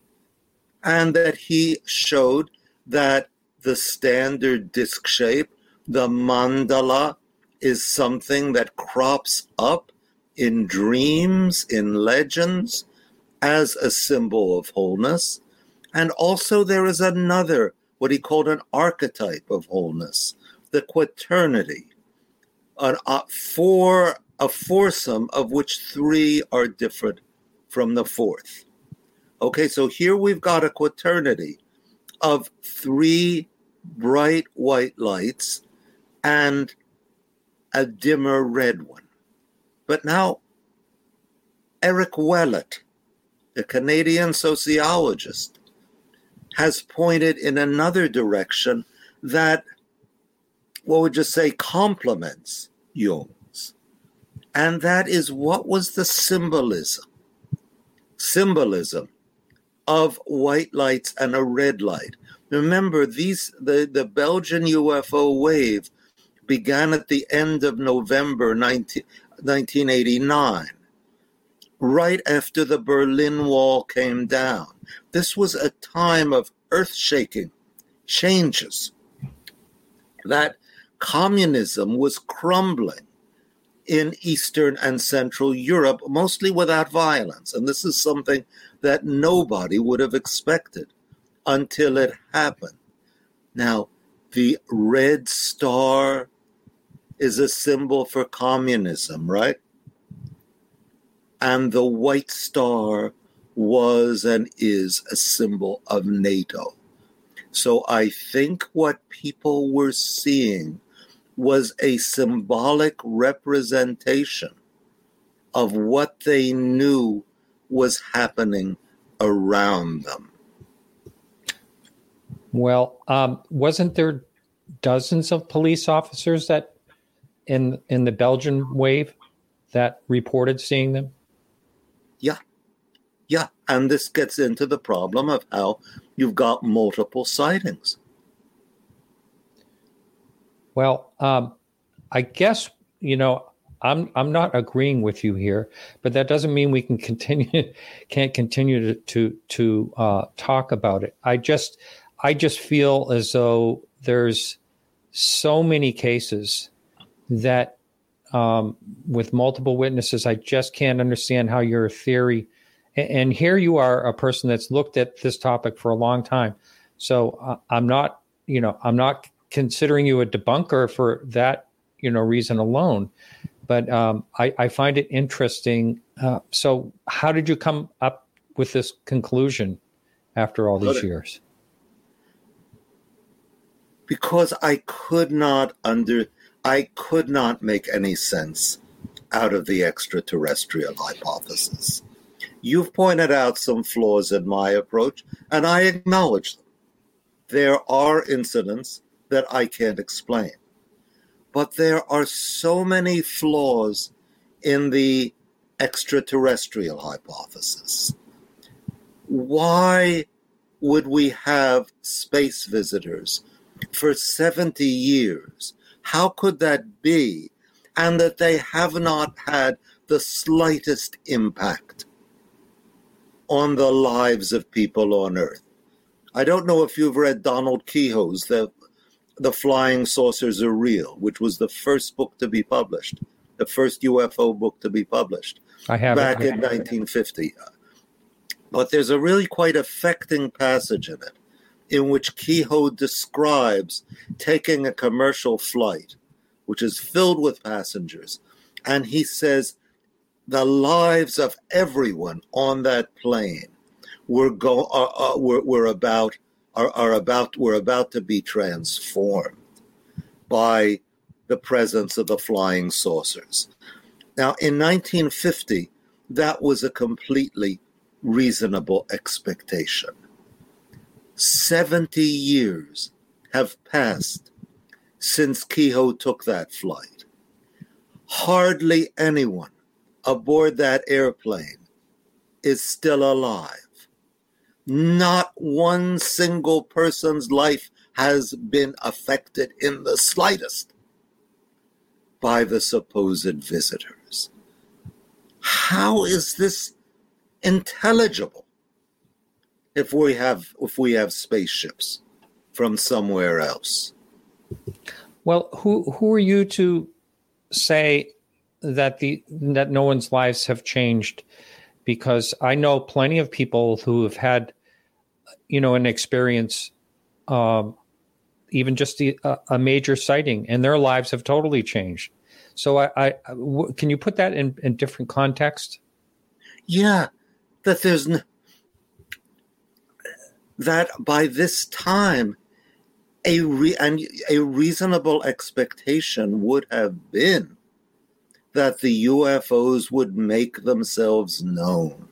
And that he showed that the standard disc shape, the mandala, is something that crops up in dreams, in legends, as a symbol of wholeness. And also there is another, what he called an archetype of wholeness, the quaternity, an, uh, four, a foursome of which three are different from the fourth. Okay, so here we've got a quaternity of three bright white lights and a dimmer red one. But now, Eric Wellett, the Canadian sociologist, has pointed in another direction that, what would you say, complements Jung's. And that is, what was the symbolism? Symbolism of white lights and a red light. Remember, these the, the Belgian U F O wave began at the end of November nineteen eighty-nine, right after the Berlin Wall came down. This was a time of earth-shaking changes, that communism was crumbling in Eastern and Central Europe, mostly without violence. And this is something that nobody would have expected until it happened. Now, the red star is a symbol for communism, right? And the white star was and is a symbol of NATO. So I think what people were seeing was a symbolic representation of what they knew was happening around them. Well, um, wasn't there dozens of police officers that in in the Belgian wave that reported seeing them? Yeah. Yeah. And this gets into the problem of how you've got multiple sightings. Well, um, I guess, you know, I'm I'm not agreeing with you here, but that doesn't mean we can continue can't continue to to, to uh, talk about it. I just I just feel as though there's so many cases that um, with multiple witnesses, I just can't understand how your theory. And, and here you are, a person that's looked at this topic for a long time. So uh, I'm not, you know, I'm not considering you a debunker for that, you know, reason alone. But um, I, I find it interesting. Uh, so how did you come up with this conclusion after all these years? Because I could not under, I could not make any sense out of the extraterrestrial hypothesis. You've pointed out some flaws in my approach, and I acknowledge them. There are incidents that I can't explain. But there are so many flaws in the extraterrestrial hypothesis. Why would we have space visitors for seventy years? How could that be? And that they have not had the slightest impact on the lives of people on Earth. I don't know if you've read Donald Kehoe's The, the Flying Saucers Are Real, which was the first book to be published, the first U F O book to be published I have back it. in nineteen fifty. But there's a really quite affecting passage in it in which Kehoe describes taking a commercial flight, which is filled with passengers, and he says the lives of everyone on that plane were go are, are, were, were about are, are about were about to be transformed by the presence of the flying saucers. Now, in nineteen fifty, that was a completely reasonable expectation. Seventy years have passed since Kehoe took that flight. Hardly anyone aboard that airplane is still alive. Not one single person's life has been affected in the slightest by the supposed visitors. How is this intelligible if we have if we have spaceships from somewhere else? Well, who who are you to say that the that no one's lives have changed? Because I know plenty of people who have had, you know, an experience, um, even just the, uh, a major sighting, and their lives have totally changed. So, I, I w- can you put that in, in different context? Yeah, that there's n- that by this time, a re- and a reasonable expectation would have been that the U F Os would make themselves known,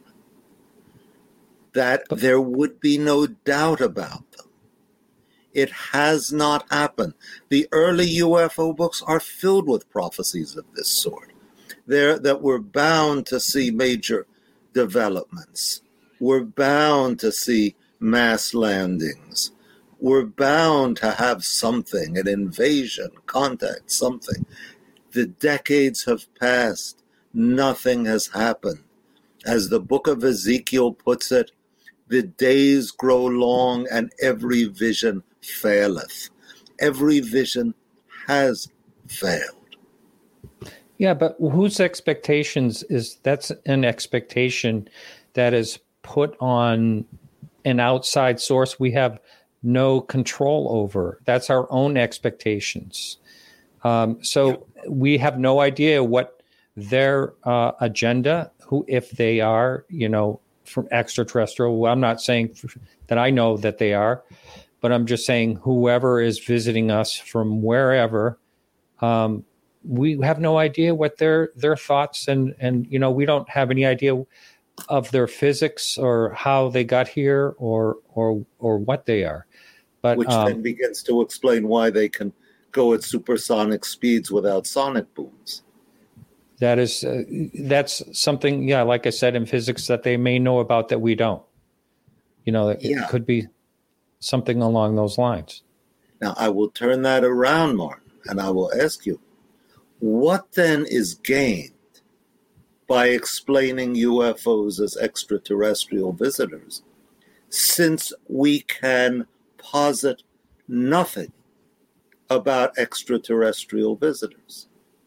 that there would be no doubt about them. It has not happened. The early U F O books are filled with prophecies of this sort. There that we're bound to see major developments. We're bound to see mass landings. We're bound to have something, an invasion, contact, something. The decades have passed. Nothing has happened. As the book of Ezekiel puts it, the days grow long and every vision faileth. Every vision has failed. Yeah, but whose expectations is that's an expectation that is put on an outside source we have no control over. That's our own expectations. Um, so yeah. We have no idea what their uh, agenda, who if they are, you know, from extraterrestrial. Well, I'm not saying that I know that they are, but I'm just saying whoever is visiting us from wherever, um, we have no idea what their their thoughts and and you know we don't have any idea of their physics or how they got here or or or what they are. But which um, then begins to explain why they can go at supersonic speeds without sonic booms. That is, uh, that's something, yeah, like I said, in physics that they may know about that we don't. You know, it, yeah. it could be something along those lines. Now, I will turn that around, Martin, and I will ask you, what then is gained by explaining U F Os as extraterrestrial visitors, since we can posit nothing about extraterrestrial visitors?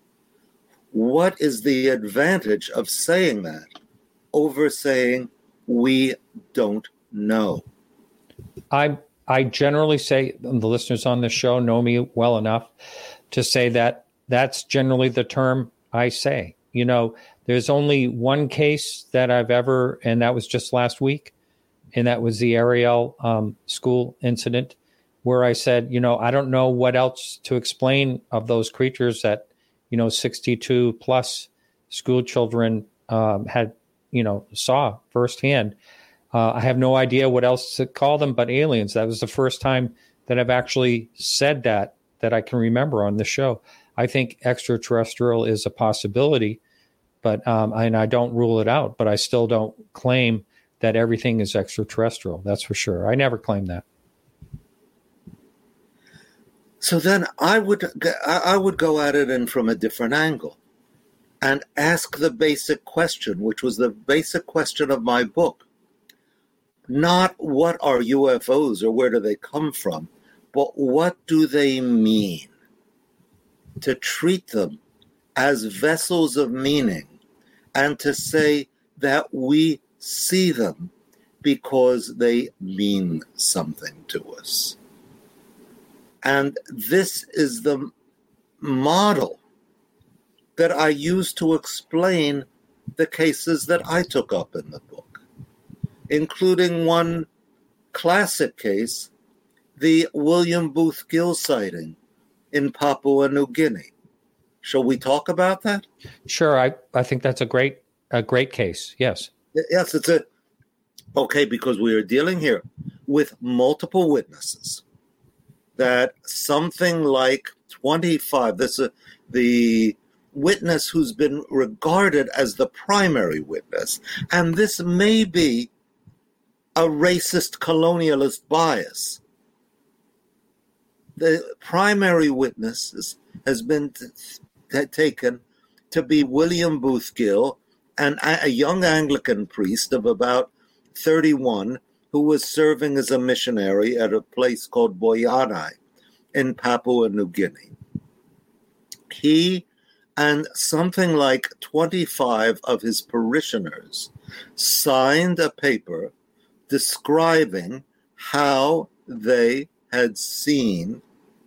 What is the advantage of saying that over saying we don't know? I I generally say, the listeners on this show know me well enough to say that that's generally the term I say. You know, there's only one case that I've ever, and that was just last week, and that was the Ariel um, school incident, where I said, you know, I don't know what else to explain of those creatures that, you know, sixty-two plus school children um, had, you know, saw firsthand. Uh, I have no idea what else to call them but aliens. That was the first time that I've actually said that, that I can remember on the show. I think extraterrestrial is a possibility but um, and I don't rule it out, but I still don't claim that everything is extraterrestrial. That's for sure. I never claimed that. So then I would I would go at it in from a different angle and ask the basic question, which was the basic question of my book. Not what are U F Os or where do they come from, but what do they mean? To treat them as vessels of meaning and to say that we see them because they mean something to us. And this is the model that I use to explain the cases that I took up in the book, including one classic case, the William Booth Gill sighting in Papua New Guinea. Shall we talk about that? Sure. I, I think that's a great a great case. Yes. Yes, it's a okay, because we are dealing here with multiple witnesses. That something like twenty-five, this is the witness who's been regarded as the primary witness, and this may be a racist colonialist bias. The primary witness is, has been t- taken to be William Booth Gill, an, a young Anglican priest of about thirty-one who was serving as a missionary at a place called Boyani in Papua New Guinea. He and something like twenty-five of his parishioners signed a paper describing how they had seen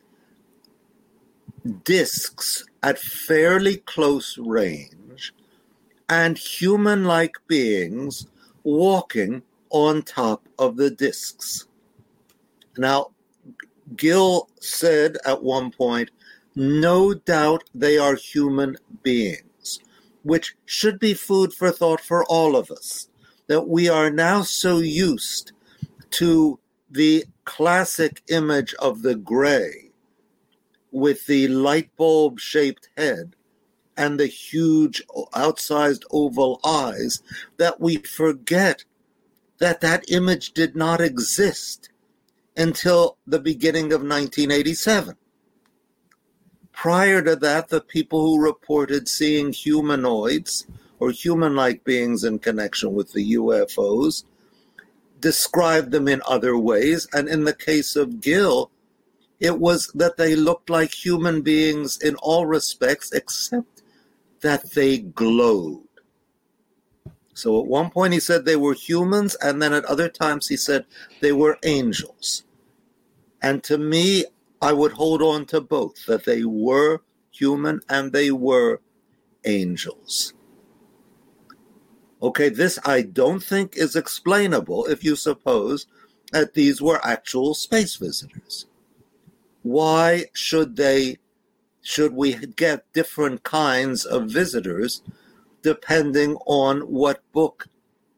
discs at fairly close range and human-like beings walking on top of the discs. Now, Gill said at one point, no doubt they are human beings, which should be food for thought for all of us, that we are now so used to the classic image of the gray with the light bulb shaped head and the huge outsized oval eyes that we forget that that image did not exist until the beginning of nineteen eighty-seven. Prior to that, the people who reported seeing humanoids or human-like beings in connection with the U F Os described them in other ways. And in the case of Gill, it was that they looked like human beings in all respects, except that they glowed. So at one point he said they were humans, and then at other times he said they were angels. And to me, I would hold on to both, that they were human and they were angels. Okay, this I don't think is explainable if you suppose that these were actual space visitors. Why should they, should we get different kinds of visitors depending on what book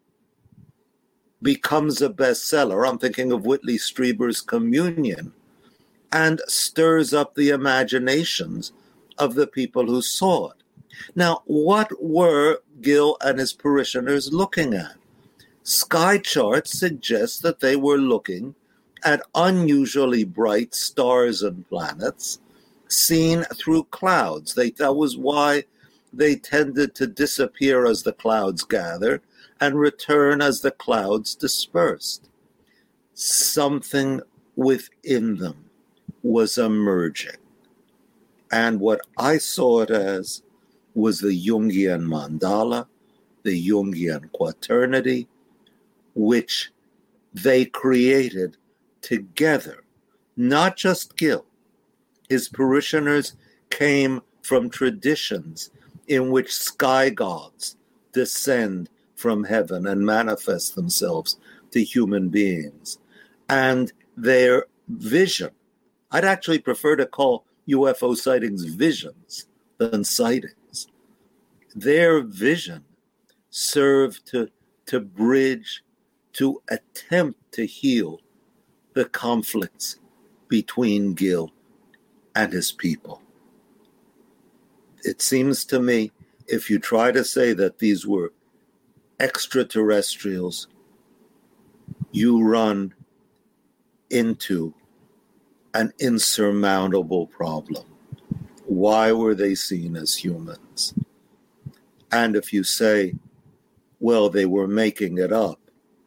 becomes a bestseller? I'm thinking of Whitley Strieber's Communion, and stirs up the imaginations of the people who saw it. Now, what were Gill and his parishioners looking at? Sky charts suggest that they were looking at unusually bright stars and planets seen through clouds. They, that was why they tended to disappear as the clouds gathered and return as the clouds dispersed. Something within them was emerging. And what I saw it as was the Jungian mandala, the Jungian quaternity, which they created together. Not just Gill. His parishioners came from traditions in which sky gods descend from heaven and manifest themselves to human beings. And their vision, I'd actually prefer to call U F O sightings visions than sightings. Their vision served to, to bridge, to attempt to heal the conflicts between Gill and his people. It seems to me if you try to say that these were extraterrestrials, you run into an insurmountable problem. Why were they seen as humans? And if you say, well, they were making it up,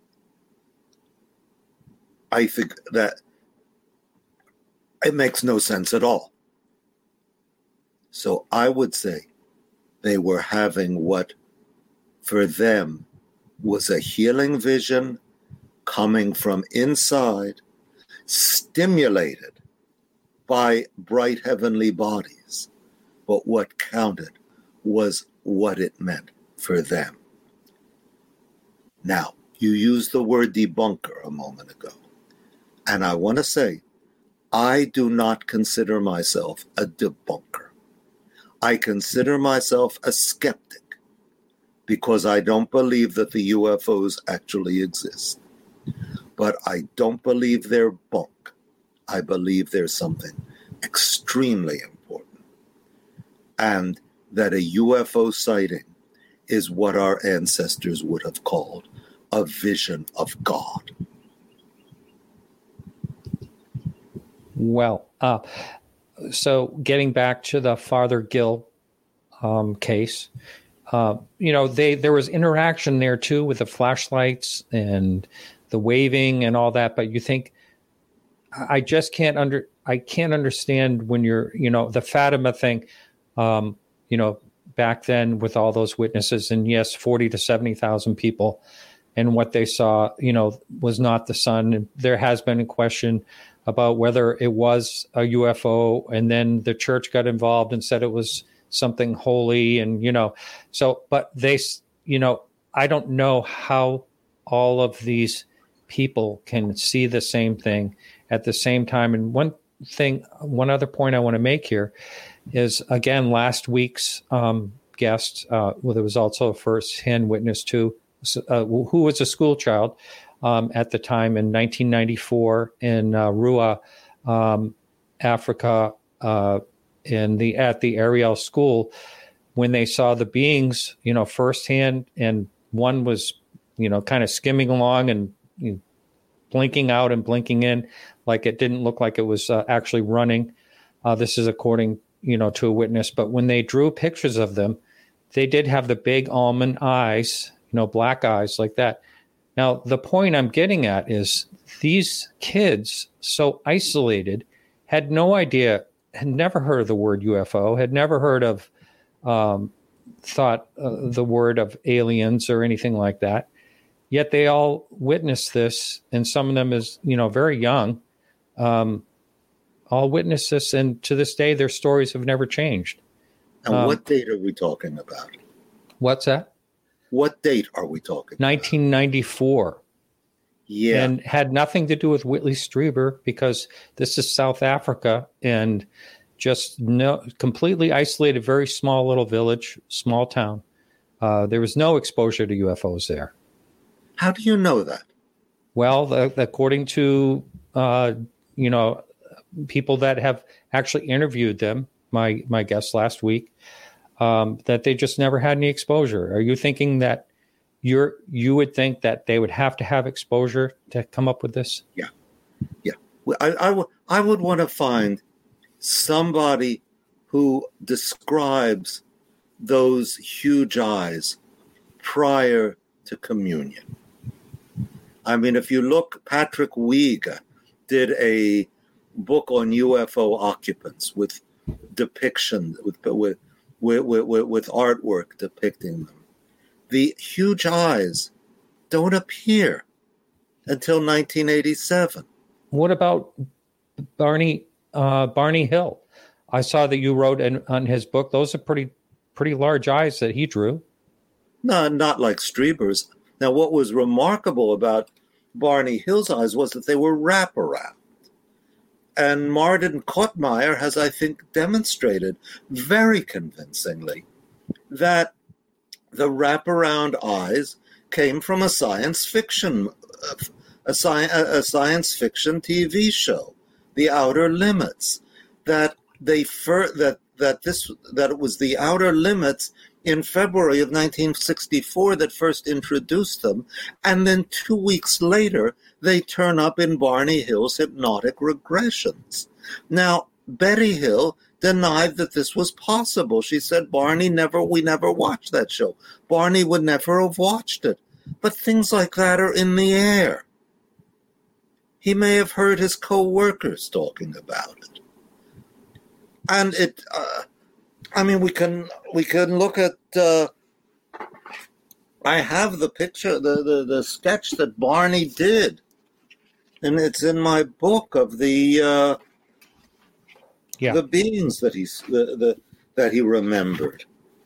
I think that it makes no sense at all. So I would say they were having what for them was a healing vision coming from inside, stimulated by bright heavenly bodies. But what counted was what it meant for them. Now, you used the word debunker a moment ago. And I want to say, I do not consider myself a debunker. I consider myself a skeptic because I don't believe that the U F Os actually exist. But I don't believe they're bunk. I believe there's something extremely important. And that a U F O sighting is what our ancestors would have called a vision of God. Well, uh, so getting back to the Father Gill um, case, uh, you know, they there was interaction there too with the flashlights and the waving and all that. But you think, I just can't under I can't understand when you're, you know, the Fatima thing, um, you know, back then with all those witnesses, and yes, forty to seventy thousand people, and what they saw, you know, was not the sun. And there has been a question about whether it was a U F O, and then the church got involved and said it was something holy, and, you know, so, but they, you know, I don't know how all of these people can see the same thing at the same time. And one thing, one other point I want to make here is, again, last week's um, guest, uh, well, there was also a first-hand witness too, uh, who was a school child, Um, at the time in nineteen ninety-four in uh, Rua, um, Africa, uh, in the at the Ariel school, when they saw the beings, you know, firsthand, and one was, you know, kind of skimming along and, you know, blinking out and blinking in, like it didn't look like it was uh, actually running. Uh, this is according, you know, to a witness. But when they drew pictures of them, they did have the big almond eyes, you know, black eyes like that. Now, the point I'm getting at is these kids, so isolated, had no idea, had never heard of the word U F O, had never heard of, um, thought uh, the word of aliens or anything like that. Yet they all witnessed this, and some of them is, you know, very young, um, all witnessed this, and to this day, their stories have never changed. And um, what date are we talking about? What's that? What date are we talking nineteen ninety-four. About? Yeah. And had nothing to do with Whitley Strieber, because this is South Africa, and just no, completely isolated, very small little village, small town. Uh, there was no exposure to U F Os there. How do you know that? Well, the, according to, uh, you know, people that have actually interviewed them, my, my guest last week, Um, that they just never had any exposure. Are you thinking that you're you would think that they would have to have exposure to come up with this? Yeah, yeah. I, I, w- I would want to find somebody who describes those huge eyes prior to communion. I mean, if you look, Patrick Wiega did a book on U F O occupants with depiction with with. With, with, with artwork depicting them. The huge eyes don't appear until nineteen eighty-seven. What about Barney uh, Barney Hill? I saw that you wrote in, on his book. Those are pretty pretty large eyes that he drew. No, not like Strieber's. Now, what was remarkable about Barney Hill's eyes was that they were wraparound. And Martin Kottmeyer has, I think, demonstrated very convincingly that the wraparound eyes came from a science fiction, a, sci- a science fiction T V show, The Outer Limits. That they fir- that that this that it was the outer limits in February of nineteen sixty-four that first introduced them, and then two weeks later, they turn up in Barney Hill's Hypnotic Regressions. Now, Betty Hill denied that this was possible. She said, Barney never, we never watched that show. Barney would never have watched it. But things like that are in the air. He may have heard his co-workers talking about it. And it, uh, I mean, we can we can look at, uh, I have the picture, the, the, the sketch that Barney did. And it's in my book of the uh, yeah. the beings that he, the, the, that he remembered.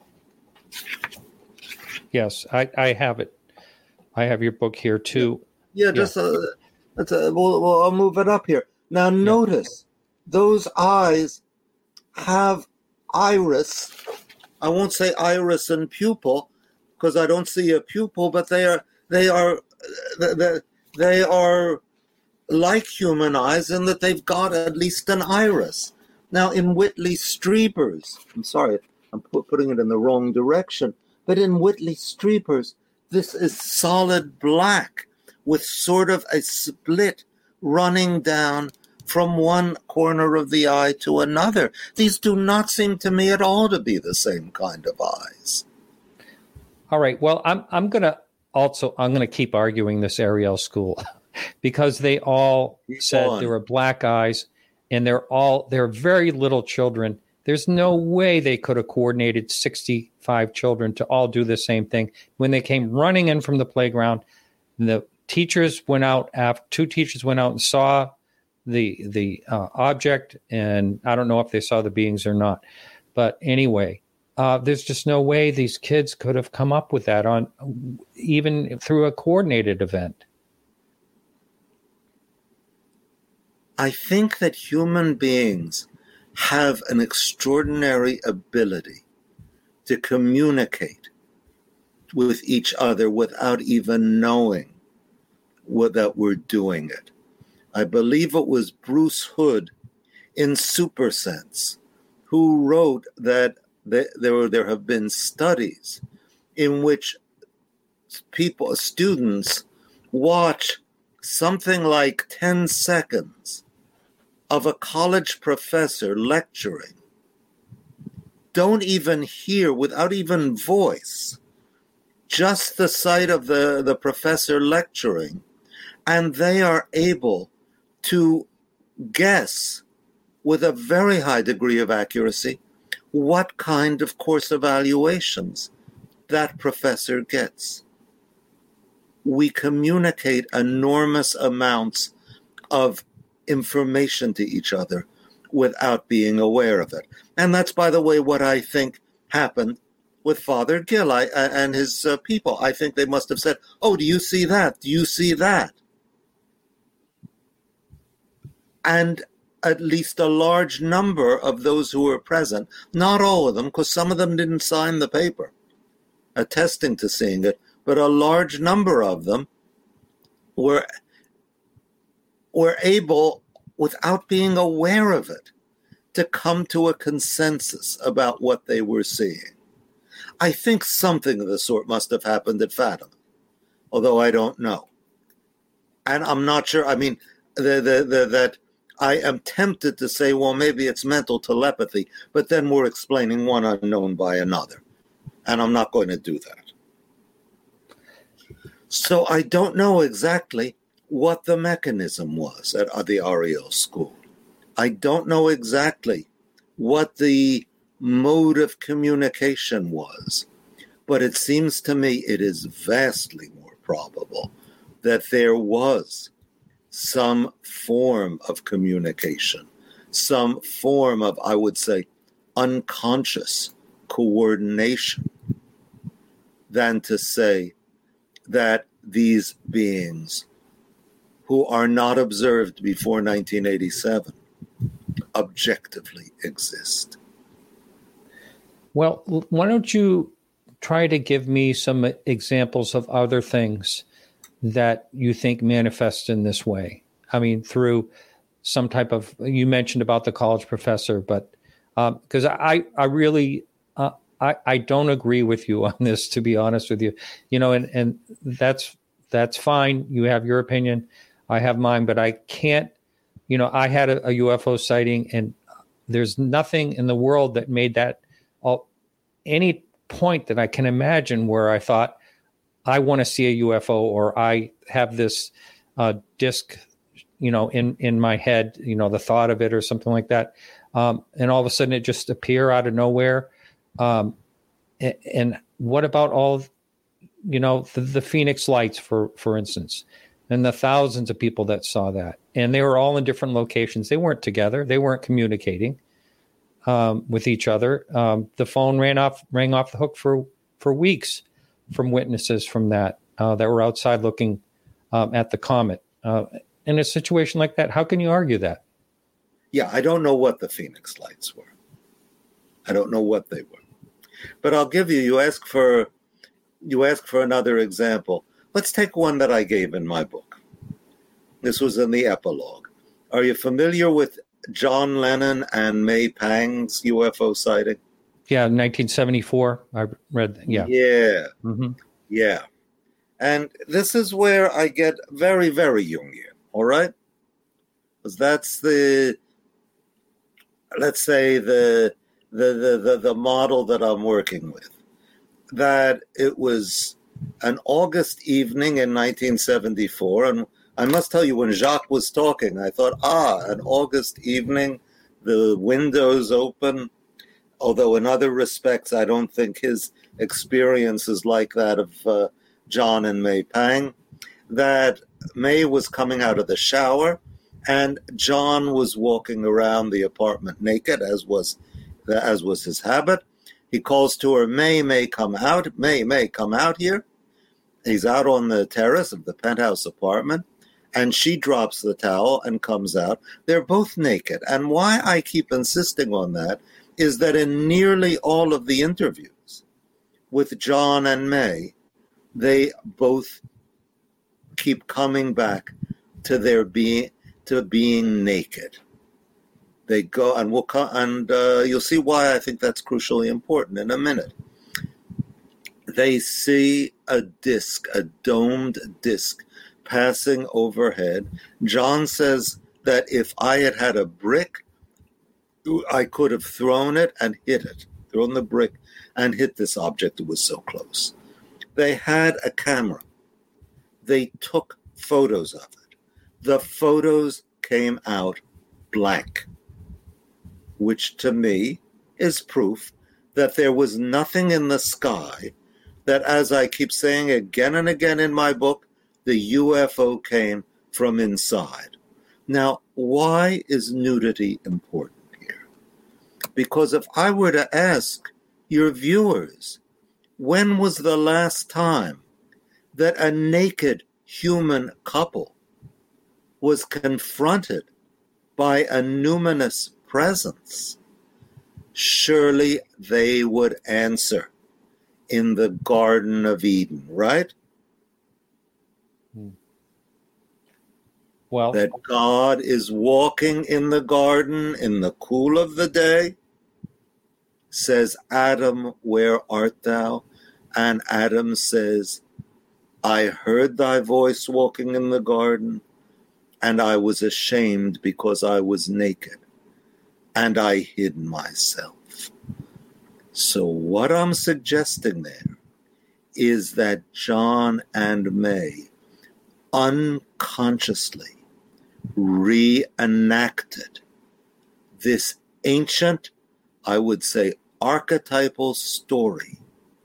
Yes, I, I have it. I have your book here too. Yeah, just yeah. Uh, that's a, we'll, we'll, I'll move it up here. Now notice yeah. those eyes have iris. I won't say iris and pupil because I don't see a pupil, but they are they are they, they are like human eyes in that they've got at least an iris. Now in Whitley Strieber's, I'm sorry, I'm putting it in the wrong direction, but in Whitley Strieber's, this is solid black with sort of a split running down from one corner of the eye to another. These do not seem to me at all to be the same kind of eyes. All right. Well, I'm I'm gonna also I'm gonna keep arguing this Ariel school because they all keep said on. There were black eyes, and they're all they're very little children. There's no way they could have coordinated sixty-five children to all do the same thing. When they came running in from the playground, the teachers went out after two teachers went out and saw the the uh, object, and I don't know if they saw the beings or not. But anyway, uh, there's just no way these kids could have come up with that on even through a coordinated event. I think that human beings have an extraordinary ability to communicate with each other without even knowing what, that we're doing it. I believe it was Bruce Hood in Supersense who wrote that there, there, there have been studies in which people, students, watch something like ten seconds of a college professor lecturing, don't even hear, without even voice, just the sight of the, the professor lecturing, and they are able to guess with a very high degree of accuracy what kind of course evaluations that professor gets. We communicate enormous amounts of information to each other without being aware of it. And that's, by the way, what I think happened with Father Gill I, and his uh, people. I think they must have said, oh, do you see that? Do you see that? And at least a large number of those who were present, not all of them, because some of them didn't sign the paper attesting to seeing it, but a large number of them were were able, without being aware of it, to come to a consensus about what they were seeing. I think something of the sort must have happened at Fatima, although I don't know. And I'm not sure, I mean, the, the, the, that I am tempted to say, well, maybe it's mental telepathy, but then we're explaining one unknown by another. And I'm not going to do that. So I don't know exactly what the mechanism was at the Ariel school. I don't know exactly what the mode of communication was, but it seems to me it is vastly more probable that there was some form of communication, some form of, I would say, unconscious coordination, than to say that these beings who are not observed before nineteen eighty-seven objectively exist. Well, why don't you try to give me some examples of other things that you think manifest in this way? I mean, through some type of, you mentioned about the college professor, but because um, I, I really, uh, I, I don't agree with you on this, to be honest with you. You know, and, and that's that's fine. You have your opinion. I have mine, but I can't, you know, I had a, a U F O sighting, and there's nothing in the world that made that all, any point that I can imagine where I thought, I want to see a U F O, or I have this uh, disc, you know, in, in my head, you know, the thought of it or something like that. Um, and all of a sudden it just appear out of nowhere. Um, and, and what about all, you know, the, the Phoenix lights, for, for instance, and the thousands of people that saw that, and they were all in different locations. They weren't together. They weren't communicating um, with each other. Um, the phone ran off, rang off the hook for, for weeks from witnesses from that, uh, that were outside looking um, at the comet. Uh, in a situation like that, how can you argue that? Yeah, I don't know what the Phoenix lights were. I don't know what they were. But I'll give you, you ask for, you ask for another example. Let's take one that I gave in my book. This was in the epilogue. Are you familiar with John Lennon and May Pang's U F O sighting? Yeah, nineteen seventy-four. I read. Yeah. Yeah. Mm-hmm. Yeah. And this is where I get very, very Jungian, all right? Because that's the, let's say, the, the, the, the, the model that I'm working with. That it was an August evening in nineteen seventy-four, and I must tell you, when Jacques was talking, I thought, ah, an August evening, the windows open. Although in other respects, I don't think his experience is like that of uh, John and May Pang, that May was coming out of the shower and John was walking around the apartment naked, as was as was his habit. He calls to her, May, May, come out. May, May, come out here. He's out on the terrace of the penthouse apartment, and she drops the towel and comes out. They're both naked. And why I keep insisting on that is that in nearly all of the interviews with John and May, they both keep coming back to their being to being naked. They go, and we'll co- and uh, you'll see why I think that's crucially important in a minute. They see a disc, a domed disc, passing overhead. John says that if I had had a brick, I could have thrown it and hit it, thrown the brick and hit this object. It was so close. They had a camera. They took photos of it. The photos came out blank, which to me is proof that there was nothing in the sky, that, as I keep saying again and again in my book, the U F O came from inside. Now, why is nudity important? Because if I were to ask your viewers, when was the last time that a naked human couple was confronted by a numinous presence, surely they would answer in the Garden of Eden, right? Well, that God is walking in the garden in the cool of the day, says, Adam, where art thou? And Adam says, I heard thy voice walking in the garden, and I was ashamed because I was naked, and I hid myself. So what I'm suggesting there is that John and May unconsciously reenacted this ancient, I would say, archetypal story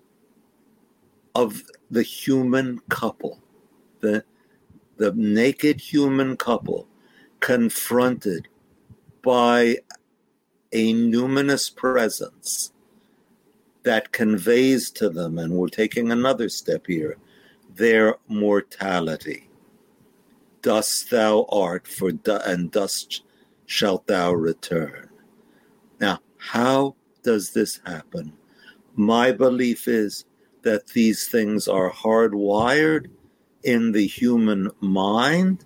of the human couple, the, the naked human couple confronted by a numinous presence that conveys to them, and we're taking another step here, their mortality. Dust thou art, for du- and dust shalt thou return. Now, how does this happen? My belief is that these things are hardwired in the human mind,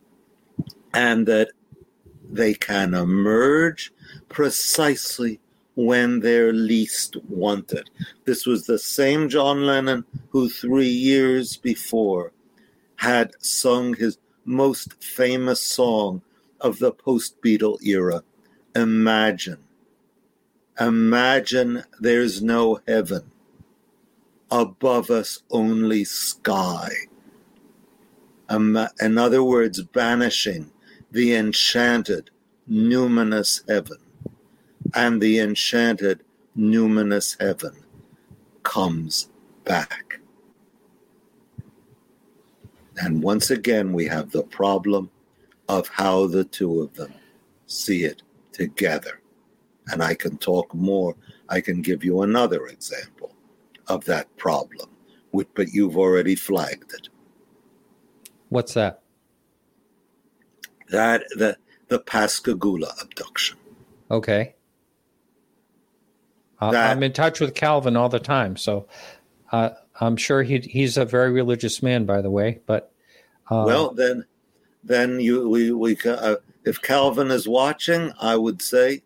and that they can emerge precisely when they're least wanted. This was the same John Lennon who three years before had sung his most famous song of the post-Beatle era, Imagine. Imagine there's no heaven. Above us only sky. Um, in other words, banishing the enchanted, numinous heaven. And the enchanted, numinous heaven comes back. And once again, we have the problem of how the two of them see it together. And I can talk more. I can give you another example of that problem, which, but you've already flagged it. What's that? That the the Pascagoula abduction. Okay. Uh, That- I'm in touch with Calvin all the time, so uh, I'm sure he he's a very religious man, by the way. But uh, Well, then, then you we we ca- uh, if Calvin is watching, I would say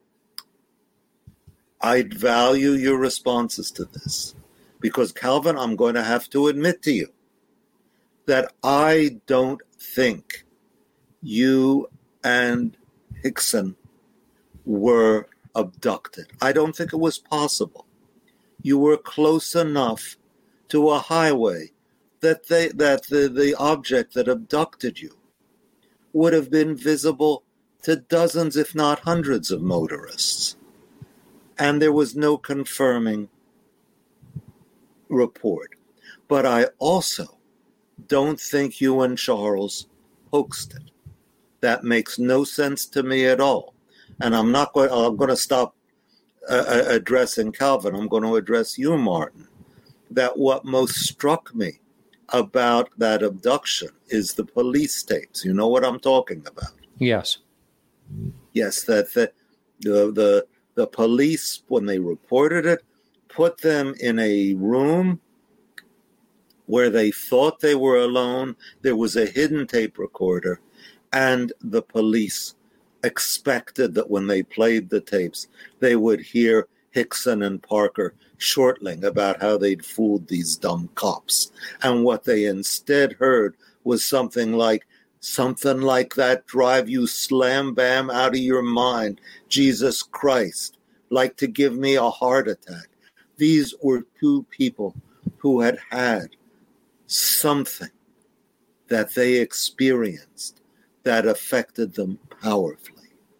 I'd value your responses to this, because Calvin, I'm going to have to admit to you that I don't think you and Hickson were abducted. I don't think it was possible. You were close enough to a highway that they that the, the object that abducted you would have been visible to dozens, if not hundreds, of motorists. And there was no confirming report. But I also don't think you and Charles hoaxed it. That makes no sense to me at all. And I'm not going. I'm going to stop uh, addressing Calvin. I'm going to address you, Martin. That what most struck me about that abduction is the police tapes. You know what I'm talking about? yes. Yes, that the the the, the police, when they reported it, put them in a room where they thought they were alone. There was a hidden tape recorder, and the police expected that when they played the tapes, they would hear Hickson and Parker chortling about how they'd fooled these dumb cops. And what they instead heard was something like, something like that drive you slam bam out of your mind, Jesus Christ, like to give me a heart attack. These were two people who had had something that they experienced that affected them powerfully.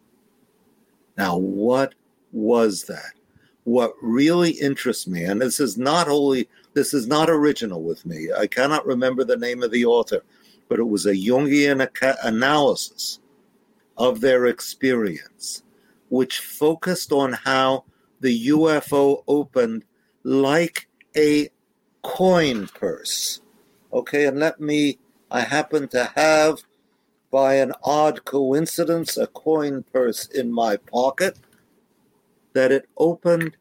Now, what was that? What really interests me, and this is not wholly, this is not original with me. I cannot remember the name of the author, but it was a Jungian ac- analysis of their experience, which focused on how the U F O opened like a coin purse. Okay, and let me, I happen to have, by an odd coincidence, a coin purse in my pocket, that it opened,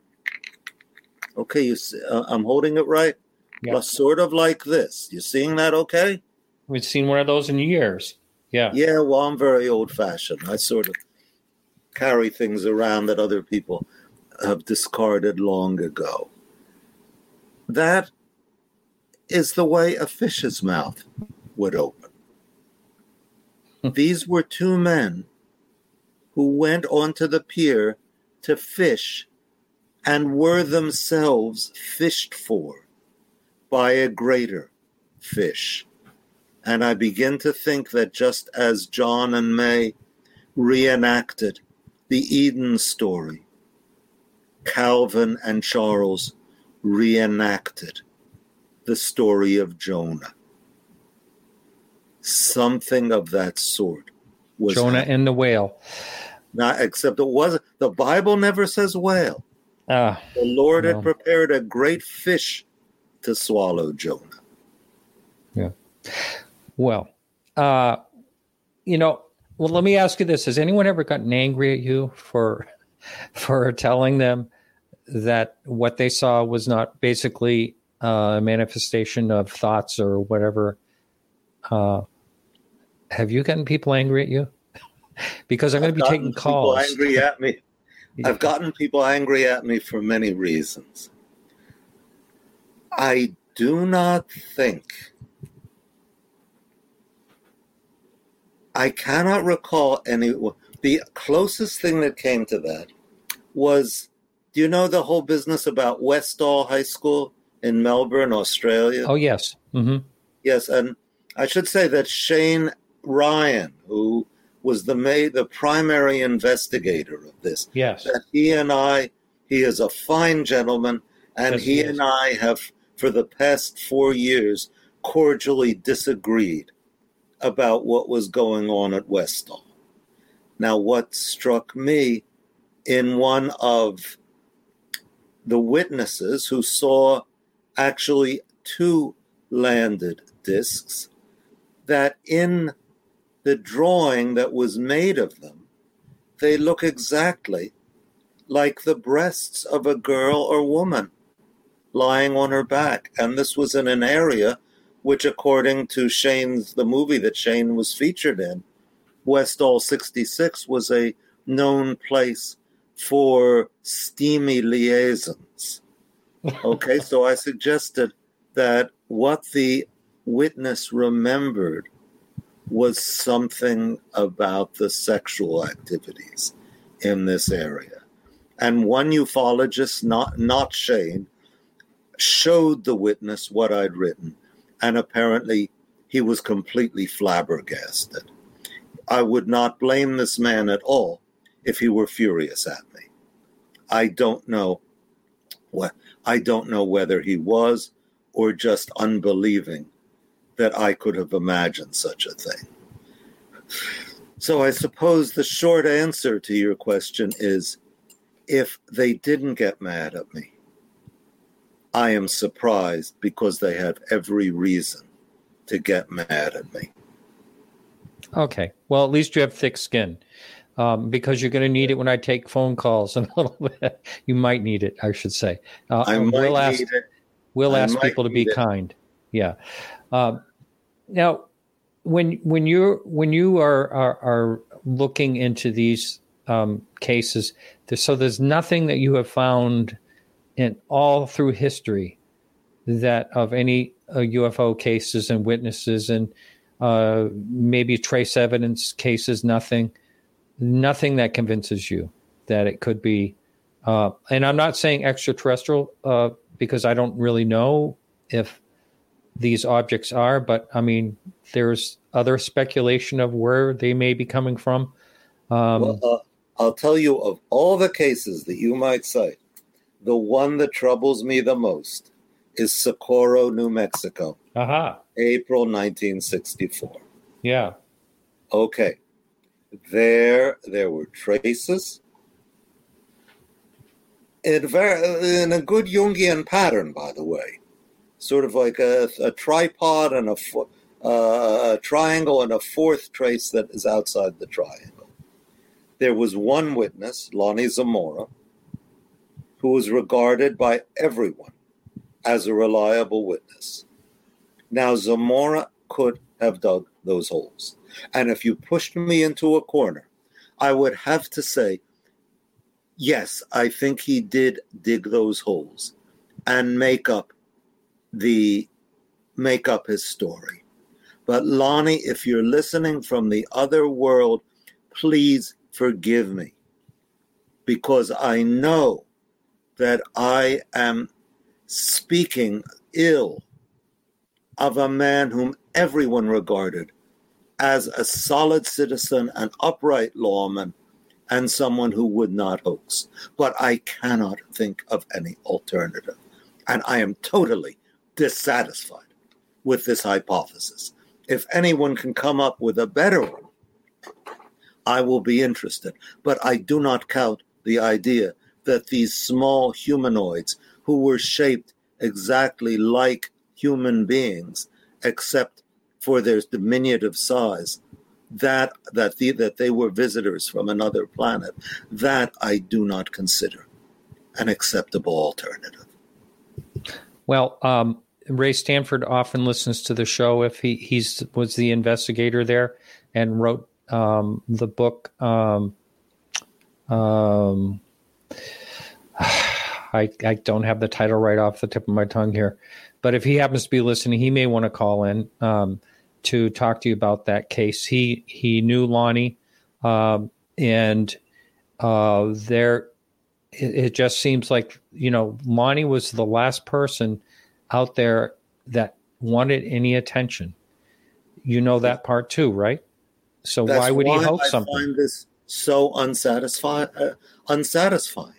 okay, you see, uh, I'm holding it right? Yeah. Well, sort of like this. You seeing that okay? We've seen one of those in years. Yeah. Yeah, well, I'm very old-fashioned. I sort of carry things around that other people have discarded long ago. That is the way a fish's mouth would open. These were two men who went onto the pier to fish and were themselves fished for by a greater fish. And I begin to think that just as John and May reenacted the Eden story, Calvin and Charles reenacted the story of Jonah. Something of that sort was Jonah happening. and the whale. Not, except it wasn't. The Bible never says whale. Ah, The Lord no. had prepared a great fish to swallow Jonah. yeah. Well, uh, you know, well, let me ask you this: has anyone ever gotten angry at you for for telling them that what they saw was not basically uh, a manifestation of thoughts or whatever? Uh, have you gotten people angry at you? Because I'm going to be I've taking gotten people calls. angry at me. I've gotten people angry at me for many reasons. I do not think, I cannot recall any, the closest thing that came to that was, do you know the whole business about Westall High School in Melbourne, Australia? Oh, yes. Mm-hmm. Yes, and I should say that Shane Ryan, who was the ma- the primary investigator of this, yes, that he and I, he is a fine gentleman, and yes, he, he and I have, for the past four years, cordially disagreed about what was going on at Westall. Now, what struck me in one of the witnesses who saw actually two landed discs, that in the drawing that was made of them, they look exactly like the breasts of a girl or woman lying on her back. And this was in an area which, according to Shane's, the movie that Shane was featured in, Westall sixty-six was a known place for steamy liaisons. Okay, so I suggested that what the witness remembered was something about the sexual activities in this area. And one ufologist, not, not Shane, showed the witness what I'd written, and apparently he was completely flabbergasted. I would not blame this man at all if he were furious at me. I don't know what I don't know whether he was or just unbelieving that I could have imagined such a thing. So I suppose the short answer to your question is, if they didn't get mad at me, I am surprised because they have every reason to get mad at me. Okay. Well, at least you have thick skin, um, because you're going to need it when I take phone calls in a little bit. You might need it, I should say. Uh, I might we'll ask, need it. We'll I ask might people to be need it. kind. Yeah. Uh, now, when when you when you are are, are looking into these um, cases, there's, so there's nothing that you have found in all through history that of any uh, U F O cases and witnesses and uh, maybe trace evidence cases, nothing, nothing that convinces you that it could be. Uh, and I'm not saying extraterrestrial uh, because I don't really know if these objects are, but I mean, there's other speculation of where they may be coming from. Um, well, uh, I'll tell you, of all the cases that you might cite, the one that troubles me the most is Socorro, New Mexico. aha. April nineteen sixty-four. Yeah. Okay. There, there were traces in, very, in a good Jungian pattern, by the way. Sort of like a, a tripod and a, uh, a triangle and a fourth trace that is outside the triangle. There was one witness, Lonnie Zamora, who was regarded by everyone as a reliable witness. Now, Zamora could have dug those holes. And if you pushed me into a corner, I would have to say, yes, I think he did dig those holes and make up the make up his story. But Lonnie, if you're listening from the other world, please forgive me, because I know that I am speaking ill of a man whom everyone regarded as a solid citizen, an upright lawman, and someone who would not hoax. But I cannot think of any alternative. And I am totally dissatisfied with this hypothesis. If anyone can come up with a better one, I will be interested. But I do not count the idea that these small humanoids who were shaped exactly like human beings, except for their diminutive size, that that the, that they were visitors from another planet, that I do not consider an acceptable alternative. Well, um, Ray Stanford often listens to the show. If he he's was the investigator there and wrote um, the book. Um, um, I, I don't have the title right off the tip of my tongue here, but if he happens to be listening, he may want to call in um, to talk to you about that case. He he knew Lonnie, um, and uh, there it, it just seems like, you know, Lonnie was the last person out there that wanted any attention. You know that part too, right? So That's why would why he hope I something? find this so unsatisfying. Uh, unsatisfying.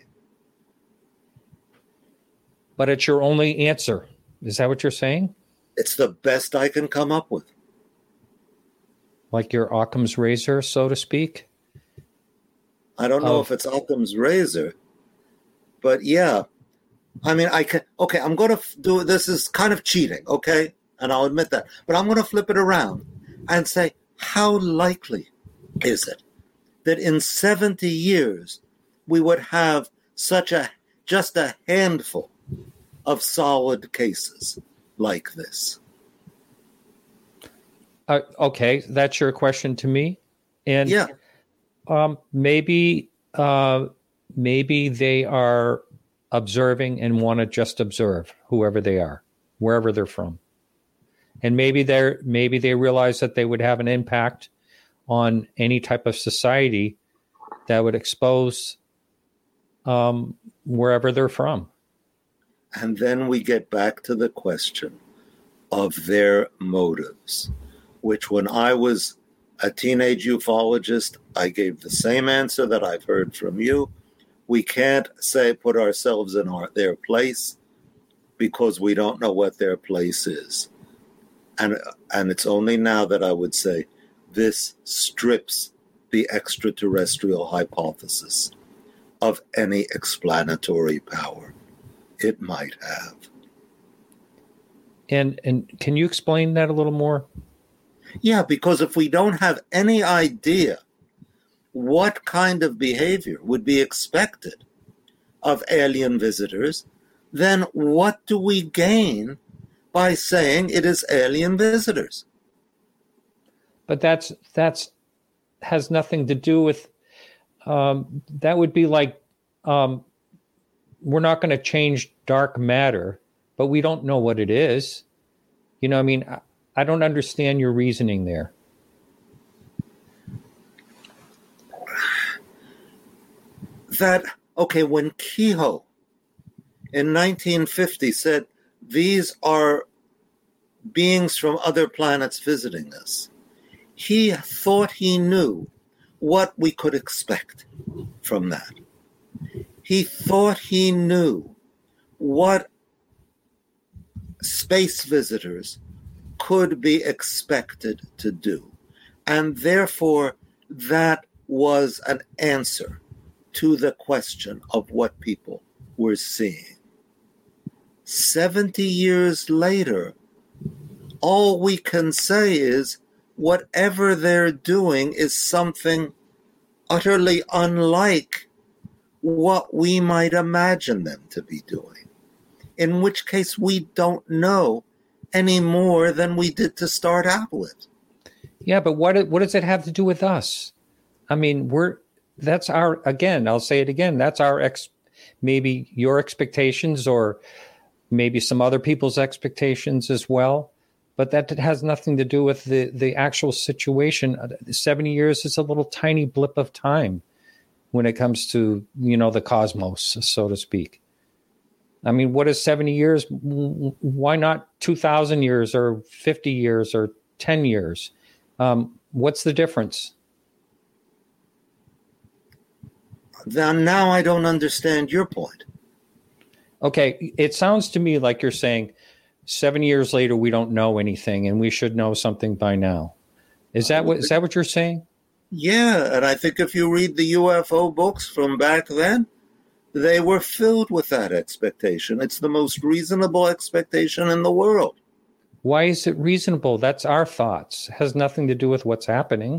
But it's your only answer. Is that what you're saying? It's the best I can come up with. Like your Occam's razor, so to speak? I don't know Oh. if it's Occam's razor, but yeah. I mean, I can. Okay, I'm going to do this. Is kind of cheating, okay, and I'll admit that. But I'm going to flip it around and say, how likely is it that in seventy years we would have such a just a handful of solid cases like this? Uh, okay, that's your question to me. And Yeah. um, maybe uh, maybe they are observing and want to just observe whoever they are, wherever they're from. And maybe they're maybe they realize that they would have an impact on any type of society that would expose um, wherever they're from. And then we get back to the question of their motives, which when I was a teenage ufologist, I gave the same answer that I've heard from you. We can't say put ourselves in our, their place because we don't know what their place is. And, and it's only now that I would say this strips the extraterrestrial hypothesis of any explanatory power it might have. And and can you explain that a little more? Yeah, because if we don't have any idea what kind of behavior would be expected of alien visitors, then what do we gain by saying it is alien visitors? But that's that's has nothing to do with um, that would be like um, we're not going to change dark matter, but we don't know what it is. You know, I mean, I, I don't understand your reasoning there. That, okay, when Keyhoe in nineteen fifty said, these are beings from other planets visiting us, he thought he knew what we could expect from that. He thought he knew what space visitors could be expected to do. And therefore, that was an answer to the question of what people were seeing. seventy years later, all we can say is whatever they're doing is something utterly unlike what we might imagine them to be doing, in which case we don't know any more than we did to start out with. Yeah, but what what does it have to do with us? I mean, we're that's our again. I'll say it again. That's our ex, maybe your expectations, or maybe some other people's expectations as well. But that has nothing to do with the the actual situation. seventy years is a little tiny blip of time when it comes to, you know, the cosmos, so to speak. I mean, what is seventy years? Why not two thousand years or fifty years or ten years? Um, what's the difference? Then now I don't understand your point. Okay, it sounds to me like you're saying seven years later we don't know anything and we should know something by now. Is that what is that what you're saying? Yeah, and I think if you read the U F O books from back then, they were filled with that expectation. It's the most reasonable expectation in the world. Why is it reasonable? That's our thoughts. It has nothing to do with what's happening.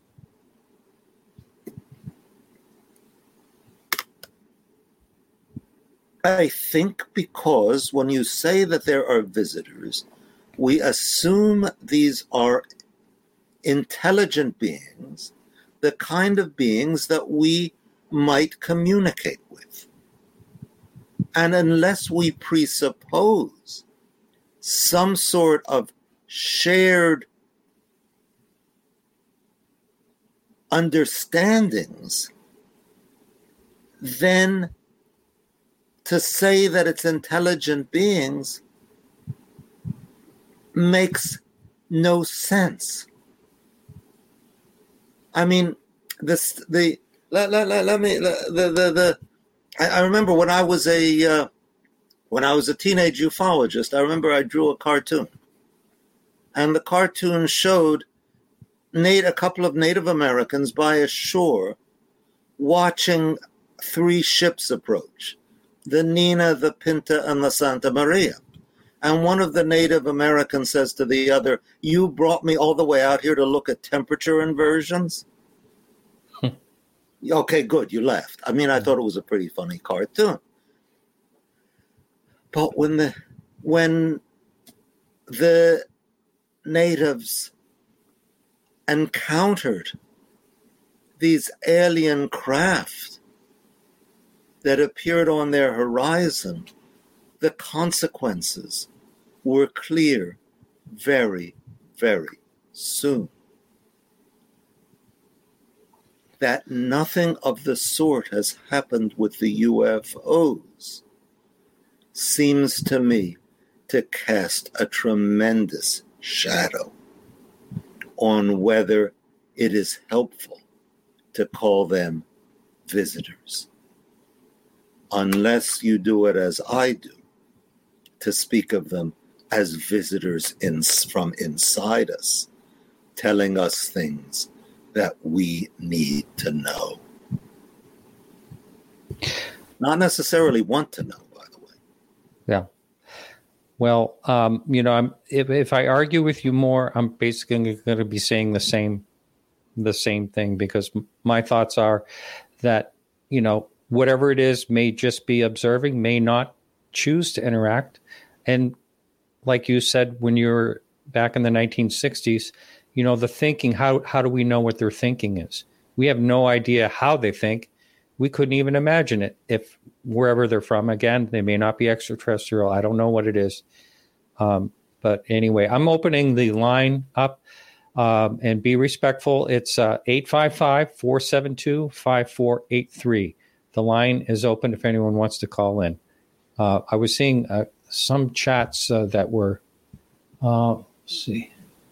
I think because when you say that there are visitors, we assume these are intelligent beings, the kind of beings that we might communicate with. And unless we presuppose some sort of shared understandings, then to say that it's intelligent beings makes no sense. I mean, this the let, let, let, let me the the the I, I remember when I was a uh, when I was a teenage ufologist. I remember I drew a cartoon, and the cartoon showed Nate, a couple of Native Americans by a shore watching three ships approach, the Nina, the Pinta, and the Santa Maria. And one of the Native Americans says to the other, "You brought me all the way out here to look at temperature inversions?" Okay, good, you left. I mean, I thought it was a pretty funny cartoon. But when the when the natives encountered these alien craft that appeared on their horizon, the consequences were clear very, very soon. That nothing of the sort has happened with the U F Os seems to me to cast a tremendous shadow on whether it is helpful to call them visitors. Unless you do it as I do, to speak of them as visitors in, from inside us, telling us things that we need to know. Not necessarily want to know, by the way. Yeah. Well, um, you know, I'm, if, if I argue with you more, I'm basically going to be saying the same, the same thing, because my thoughts are that, you know, whatever it is may just be observing, may not choose to interact. And like you said, when you were back in the nineteen sixties, you know, the thinking, how, how do we know what their thinking is? We have no idea how they think. We couldn't even imagine it if wherever they're from, again, they may not be extraterrestrial. I don't know what it is. Um, but anyway, I'm opening the line up um, and be respectful. It's uh, eight five five, four seven two, five four eight three. The line is open if anyone wants to call in. Uh, I was seeing uh, some chats uh, that were, uh, let's see.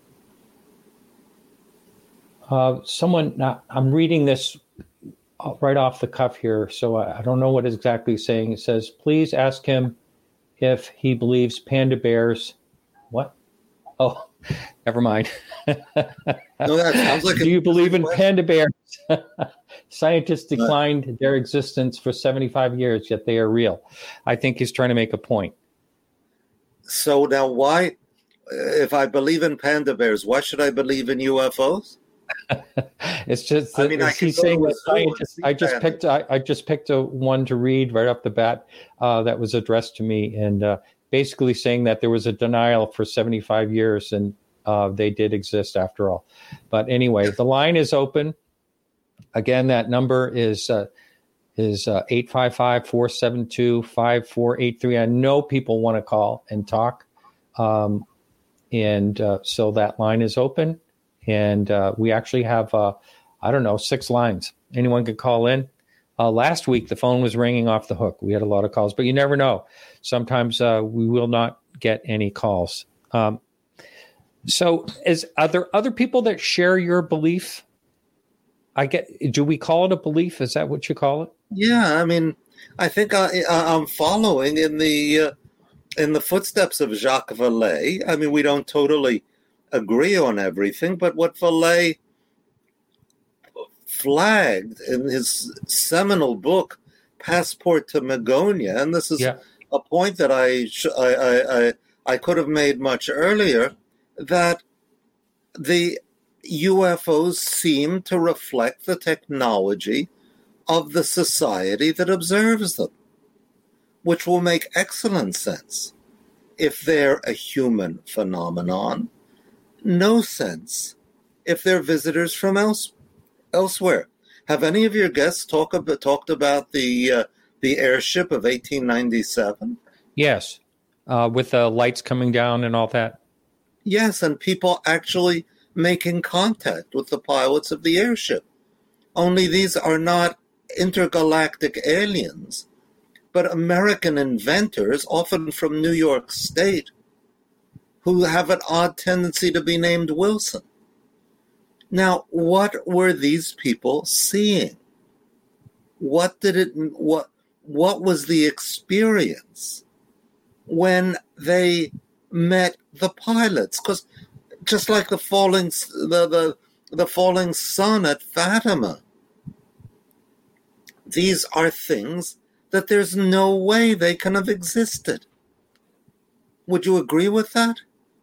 Uh, someone, uh, I'm reading this right off the cuff here, so I, I don't know what it's exactly saying. It says, please ask him if he believes panda bears. What? Oh, never mind. No, that sounds like Do you believe in panda bears? Scientists declined uh, their existence for seventy-five years, yet they are real. I think he's trying to make a point. So now why, if I believe in panda bears, why should I believe in U F Os? It's just that, I mean, I he's saying that scientists. I just panda. picked. I, I just picked a one to read right off the bat uh, that was addressed to me, and uh, basically saying that there was a denial for seventy-five years, and uh, they did exist after all. But anyway, the line is open. Again, that number is uh, is uh, eight five five, four seven two, five four eight three. I know people want to call and talk, um, and uh, so that line is open. And uh, we actually have, uh, I don't know, six lines. Anyone could call in. Uh, last week, the phone was ringing off the hook. We had a lot of calls, but you never know. Sometimes uh, we will not get any calls. Um, so is, are there other people that share your belief? I get. Do we call it a belief? Is that what you call it? Yeah, I mean, I think I, I'm following in the uh, in the footsteps of Jacques Vallée. I mean, we don't totally agree on everything, but what Vallée flagged in his seminal book, Passport to Magonia, and this is yeah. a point that I, I I I could have made much earlier, that the U F Os seem to reflect the technology of the society that observes them, which will make excellent sense if they're a human phenomenon. No sense if they're visitors from else, elsewhere. have any of your guests talk about, talked about the uh, the airship of eighteen ninety-seven? Yes, uh, with the lights coming down and all that. Yes, and people actually making contact with the pilots of the airship. Only these are not intergalactic aliens, but American inventors, often from New York State, who have an odd tendency to be named Wilson. Now, what were these people seeing? What did it, what, what was the experience when they met the pilots? Because just like the falling, the, the, the falling sun at Fatima, these are things that there's no way they can have existed. Would you agree with that?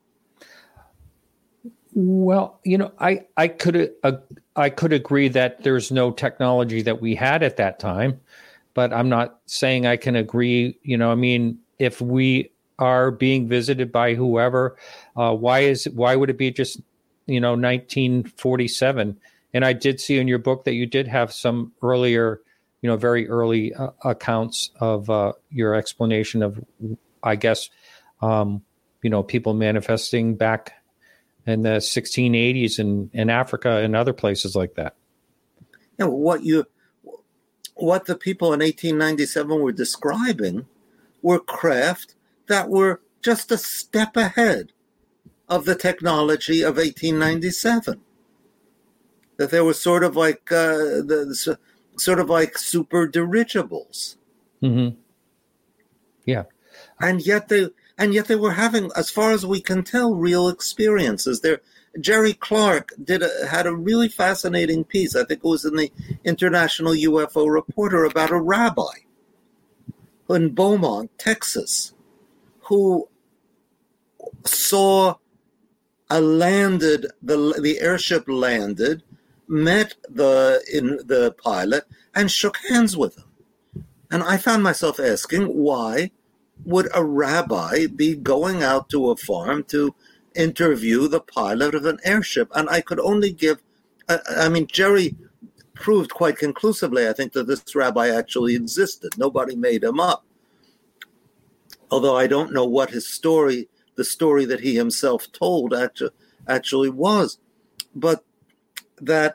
Well, you know, I I could uh, I could agree that there's no technology that we had at that time, but I'm not saying I can agree. You know, I mean, if we are being visited by whoever, uh, why is why would it be just, you know, nineteen forty-seven? And I did see in your book that you did have some earlier, you know, very early uh, accounts of uh, your explanation of, I guess, um, you know, people manifesting back in the sixteen eighties in, in Africa and other places like that. You know, what you, what the people in eighteen ninety-seven were describing were craft that were just a step ahead of the technology of eighteen ninety-seven. That they were sort of like uh, the sort of like super dirigibles. Mm-hmm. Yeah, and yet they. And yet they were having, as far as we can tell, real experiences. There, Jerry Clark did a, had a really fascinating piece. I think it was in the International U F O Reporter about a rabbi in Beaumont, Texas, who saw a landed the the airship landed, met the in the pilot, and shook hands with him. And I found myself asking why would a rabbi be going out to a farm to interview the pilot of an airship? And I could only give, I, I mean, Jerry proved quite conclusively, I think, that this rabbi actually existed. Nobody made him up. Although I don't know what his story, the story that he himself told actually, actually was. But that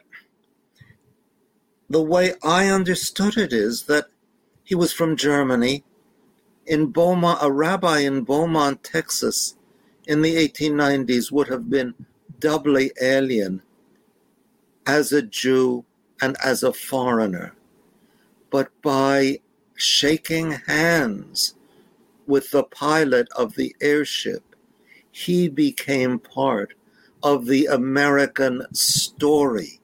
the way I understood it is that he was from Germany. In Beaumont, a rabbi in Beaumont, Texas, in the eighteen nineties would have been doubly alien as a Jew and as a foreigner. But by shaking hands with the pilot of the airship, he became part of the American story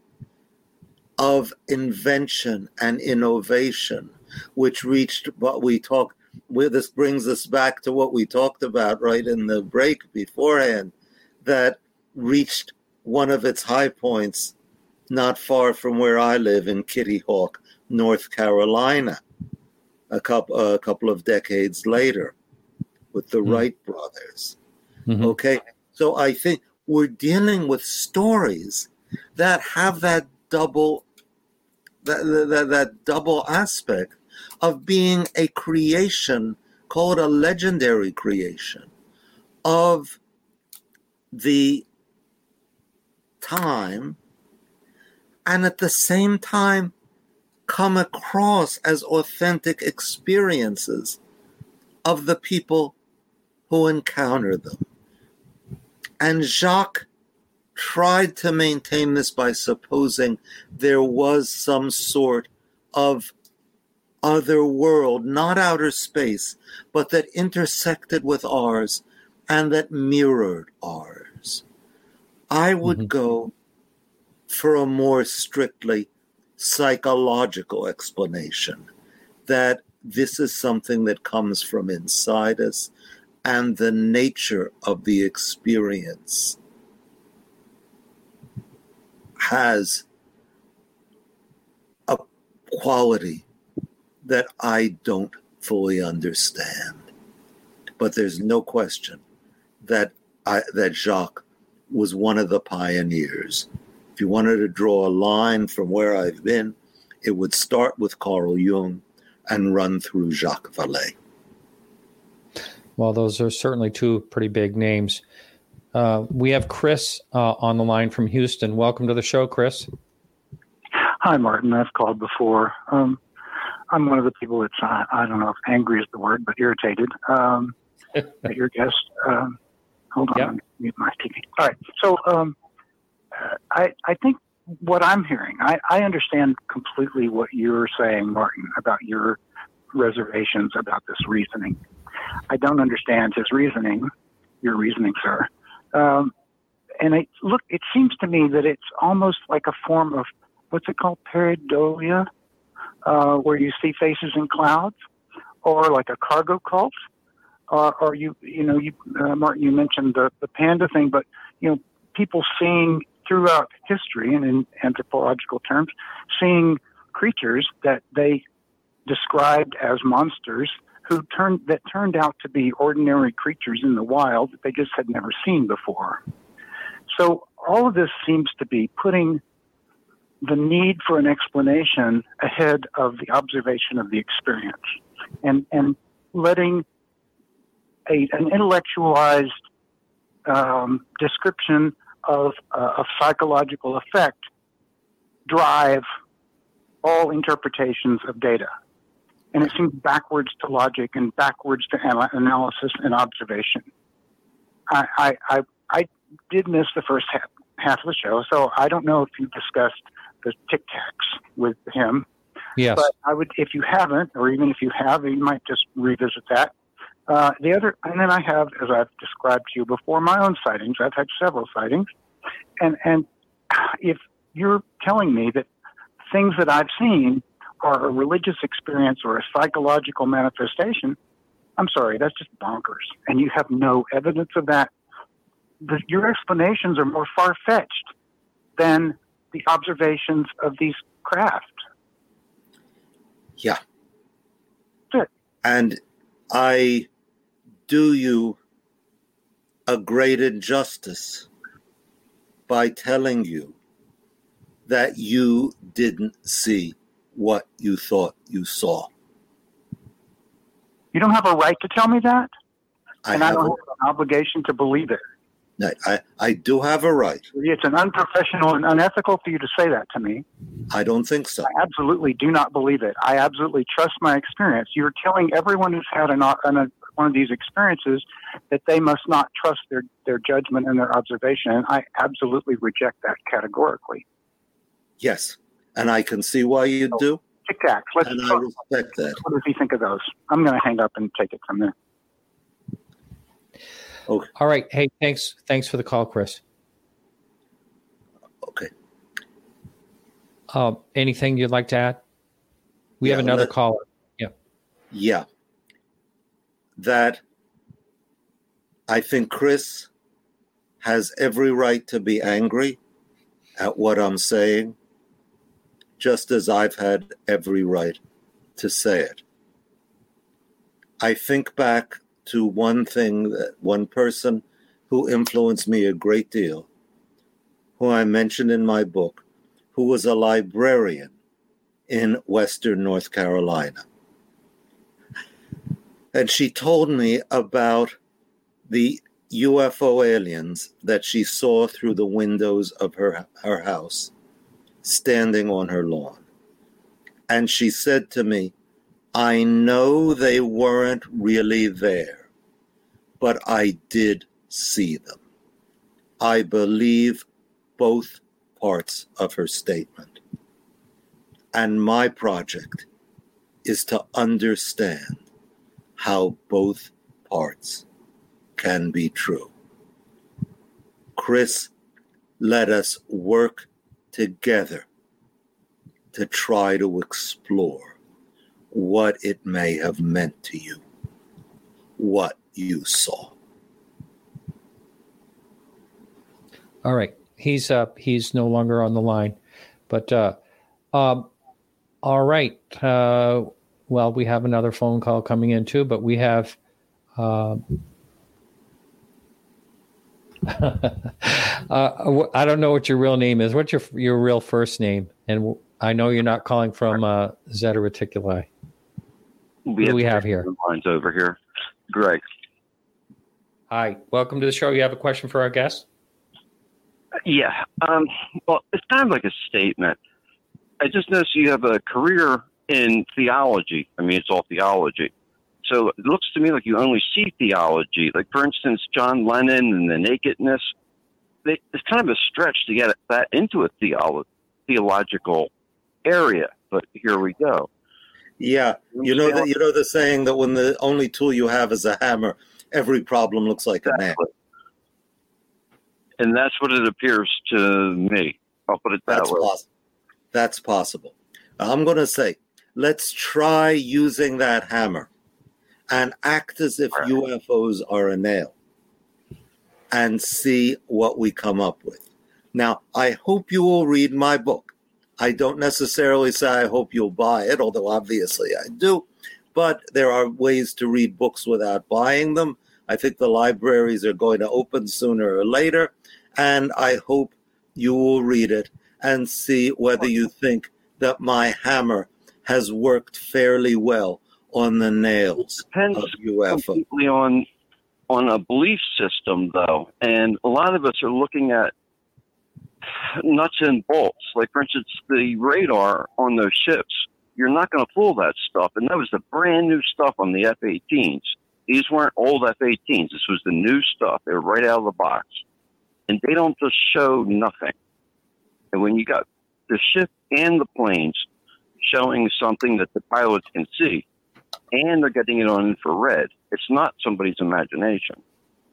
of invention and innovation, which reached what we talk. Where this brings us back to what we talked about right in the break beforehand, that reached one of its high points not far from where I live in Kitty Hawk, North Carolina, a couple, a couple of decades later with the mm-hmm. Wright brothers. Mm-hmm. Okay, so I think we're dealing with stories that have that double, that, that, that double aspect of being a creation, called a legendary creation, of the time, and at the same time come across as authentic experiences of the people who encounter them. And Jacques tried to maintain this by supposing there was some sort of other world, not outer space, but that intersected with ours and that mirrored ours. I would mm-hmm. go for a more strictly psychological explanation, that this is something that comes from inside us, and the nature of the experience has a quality that I don't fully understand. But there's no question that I, that Jacques was one of the pioneers. If you wanted to draw a line from where I've been it would start with Carl Jung and run through Jacques Vallée. Well, those are certainly two pretty big names. Uh, we have Chris uh, on the line from Houston. Welcome to the show, Chris. Hi, Martin. I've called before. Um, I'm one of the people that's, uh, I don't know if angry is the word, but irritated um, at your guest. Um, hold on, yep. I'm mute my T V. All right. So um, I, I think what I'm hearing, I, I understand completely what you're saying, Martin, about your reservations about this reasoning. I don't understand his reasoning, your reasoning, sir. Um, and it, look, it seems to me that it's almost like a form of, what's it called, pareidolia, uh, where you see faces in clouds, or like a cargo cult, or, or you, you know, you, uh, Martin, you mentioned the, the panda thing, but, you know, people seeing throughout history and in anthropological terms, seeing creatures that they described as monsters who turned, that turned out to be ordinary creatures in the wild that they just had never seen before. So all of this seems to be putting the need for an explanation ahead of the observation of the experience, and, and letting a, an intellectualized um, description of uh, of psychological effect drive all interpretations of data. And it seems backwards to logic and backwards to ana- analysis and observation. I, I, I, I did miss the first half, half of the show, so I don't know if you discussed the Tic Tacs with him. Yes. But I would, if you haven't, or even if you have, you might just revisit that. Uh, the other, and then I have, as I've described to you before, my own sightings. I've had several sightings. And, and if you're telling me that things that I've seen are a religious experience or a psychological manifestation, I'm sorry, that's just bonkers. And you have no evidence of that. The, your explanations are more far-fetched than the observations of these craft. Yeah. Good. And I do you a great injustice by telling you that you didn't see what you thought you saw. You don't have a right to tell me that? I and I have don't a, have an obligation to believe it. I, I do have a right. It's an unprofessional and unethical for you to say that to me. I don't think so. I absolutely do not believe it. I absolutely trust my experience. You're telling everyone who's had an, an, one of these experiences that they must not trust their, their judgment and their observation. And I absolutely reject that categorically. Yes. And I can see why you so, do. Tic Tacs. Let's and talk. I respect that. What does he think of those? I'm going to hang up and take it from there. Okay. All right. Hey, thanks. Thanks for the call, Chris. Okay. Uh, anything you'd like to add? We Yeah, have another let, caller. Yeah. Yeah. That I think Chris has every right to be angry at what I'm saying, just as I've had every right to say it. I think back to one thing, that one person who influenced me a great deal, who I mentioned in my book, who was a librarian in Western North Carolina. And she told me about the U F O aliens that she saw through the windows of her, her house, standing on her lawn. And she said to me, I know they weren't really there, but I did see them. I believe both parts of her statement. And my project is to understand how both parts can be true. Chris, let us work together to try to explore what it may have meant to you, what you saw. All right. He's uh he's no longer on the line. But uh um all right. Uh well, we have another phone call coming in too, but we have uh, uh I don't know what your real name is. What's your your real first name? And I know you're not calling from uh, Zeta Reticuli. We Who do we have here? Lines over here. Greg. Hi. Welcome to the show. You have a question for our guest? Yeah. Um, well, it's kind of like a statement. I just noticed you have a career in theology. I mean, it's all theology. So it looks to me like you only see theology. Like, for instance, John Lennon and the nakedness. They, it's kind of a stretch to get that into a theolo- theological area. But here we go. Yeah, you know that you know the saying that when the only tool you have is a hammer, every problem looks like exactly. a nail. And that's what it appears to me. I'll put it that that's way. Possible. That's possible. I'm going to say, let's try using that hammer and act as if right. U F Os are a nail and see what we come up with. Now, I hope you will read my book. I don't necessarily say I hope you'll buy it, although obviously I do. But there are ways to read books without buying them. I think the libraries are going to open sooner or later. And I hope you will read it and see whether you think that my hammer has worked fairly well on the nails Depends of U F O. Completely on, on a belief system, though. And a lot of us are looking at nuts and bolts. Like, for instance, the radar on those ships, you're not going to fool that stuff. And that was the brand new stuff on the F eighteens. These weren't old F eighteens. This was the new stuff. They were right out of the box. And they don't just show nothing. And when you got the ship and the planes showing something that the pilots can see, and they're getting it on infrared, it's not somebody's imagination.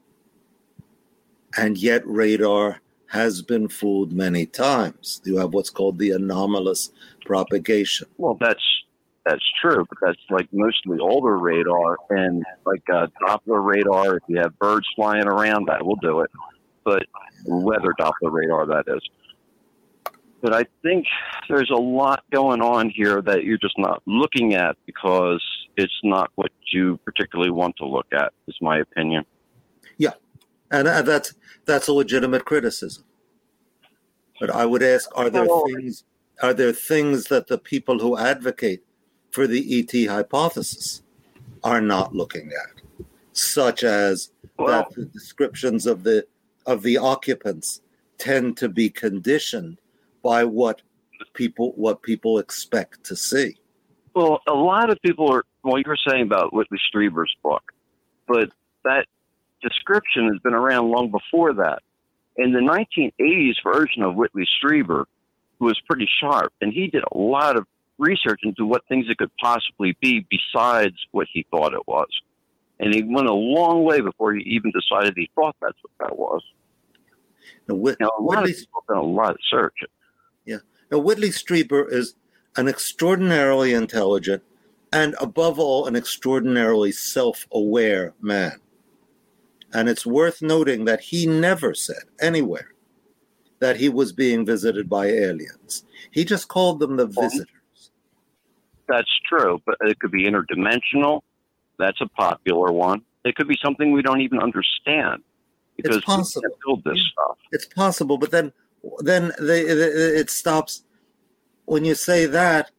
And yet radar has been fooled many times. You have what's called the anomalous propagation. Well, that's that's true, but that's like mostly older radar, and like uh, Doppler radar, if you have birds flying around, that will do it. But weather Doppler radar, that is. But I think there's a lot going on here that you're just not looking at because it's not what you particularly want to look at, is my opinion. Yeah, and uh, that's that's a legitimate criticism. But I would ask, are there well, things are there things that the people who advocate for the E T hypothesis are not looking at, such as well, that the descriptions of the of the occupants tend to be conditioned by what people what people expect to see. Well, a lot of people are, well, you were saying about Whitley Strieber's book, but that description has been around long before that. In the nineteen eighties version of Whitley Strieber was pretty sharp, and he did a lot of research into what things it could possibly be besides what he thought it was. And he went a long way before he even decided he thought that's what that was. Now, Whit- now a lot Whitley, of people have done a lot of search. Yeah. Now, Whitley Strieber is an extraordinarily intelligent and, above all, an extraordinarily self-aware man. And it's worth noting that he never said anywhere that he was being visited by aliens. He just called them the visitors. That's true, but it could be interdimensional. That's a popular one. It could be something we don't even understand because it's possible. we can't build this stuff. It's possible, but then, then they, it stops. When you say that,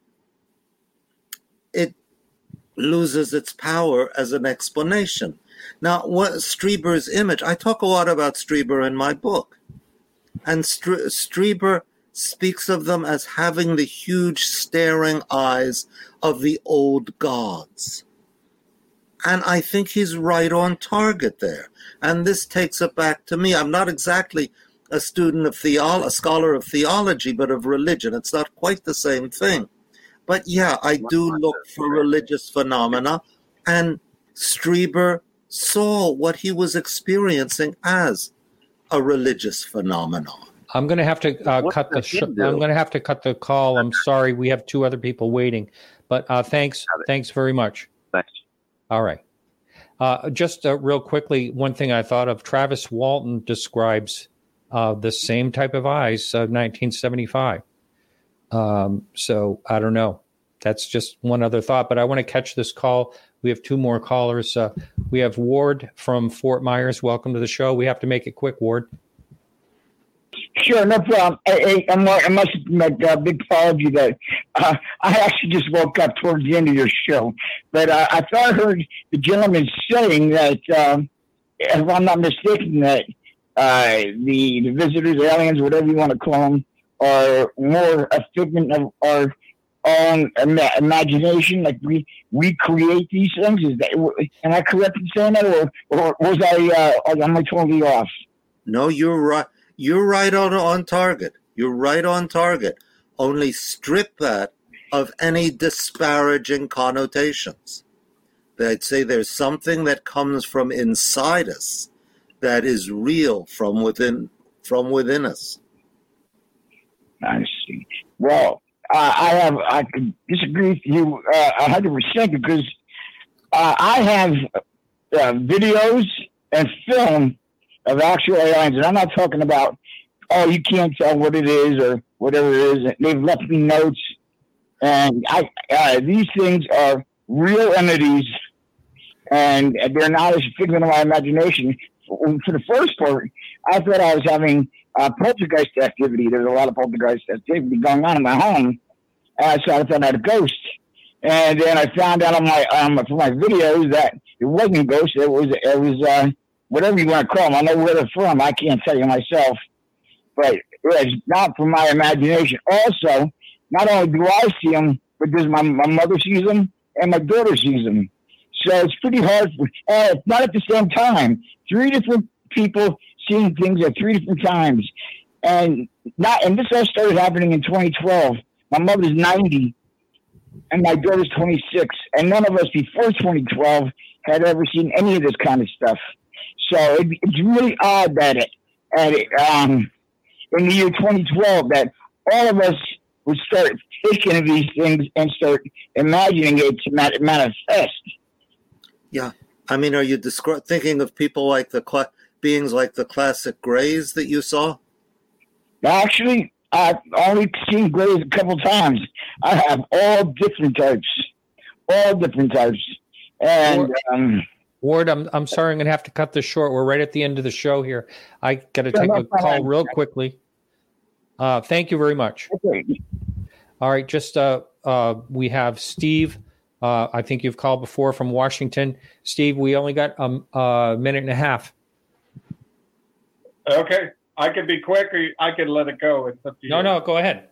it loses its power as an explanation. Now, what Strieber's image, I talk a lot about Strieber in my book, and Str- Strieber speaks of them as having the huge staring eyes of the old gods. And I think he's right on target there. And this takes it back to me. I'm not exactly a student of theology, a scholar of theology, but of religion. It's not quite the same thing. But yeah, I do look for religious phenomena, and Strieber saw what he was experiencing as a religious phenomenon. I'm going to have to uh, cut the. Sh- I'm going to have to cut the call. I'm sorry, we have two other people waiting, but uh, thanks, thanks very much. Thanks. All right. Uh, just uh, real quickly, one thing I thought of: Travis Walton describes uh, the same type of eyes of nineteen seventy-five. Um, so I don't know. That's just one other thought, but I want to catch this call. We have two more callers. Uh, we have Ward from Fort Myers. Welcome to the show. We have to make it quick, Ward. sure, no problem. I, I, I must make a big apology that uh, I actually just woke up towards the end of your show. But uh, I thought I heard the gentleman saying that, um, if I'm not mistaken, that uh, the, the visitors, aliens, whatever you want to call them, are more a figment of our own ima- imagination. Like we, we create these things. Is that, am I correct in saying that, or, or was I, uh, am I totally off? No, you're right. You're right on, on target. You're right on target. Only strip that of any disparaging connotations. I'd say there's something that comes from inside us that is real from within from within us. I see. Well, uh, I have I could disagree with you uh, one hundred percent because uh, I have uh, videos and film of actual aliens, and I'm not talking about, oh, you can't tell what it is or whatever it is. They've left me notes, and I uh, these things are real entities, and they're not a figment of my imagination. For the first part, I thought I was having uh, poltergeist activity. There's a lot of poltergeist activity going on in my home, uh, so I thought I had a ghost. And then I found out on my um, from my videos that it wasn't ghosts. It was it was. Uh, Whatever you want to call them, I know where they're from. I can't tell you myself, but it's not from my imagination. Also, not only do I see them, but does my, my mother sees them and my daughter sees them. So it's pretty hard. For, uh, it's not at the same time. Three different people seeing things at three different times, and not. And this all started happening in twenty twelve. My mother's ninety, and my daughter's twenty-six, and none of us before twenty twelve had ever seen any of this kind of stuff. So it, it's really odd that it, at it, um, in the year twenty twelve, that all of us would start thinking of these things and start imagining it to manifest. Yeah, I mean, are you descri- thinking of people like the cl- beings like the classic Greys that you saw? Actually, I've only seen Greys a couple times. I have all different types, all different types, and. Um, Ward, I'm I'm sorry, I'm going to have to cut this short. We're right at the end of the show here. I got to take a call real quickly. Uh, thank you very much. Okay. All right, just uh, uh, we have Steve. Uh, I think you've called before from Washington. Steve, we only got um, a minute and a half. Okay, I could be quick, or I could let it go. It's up to you. No, no, go ahead.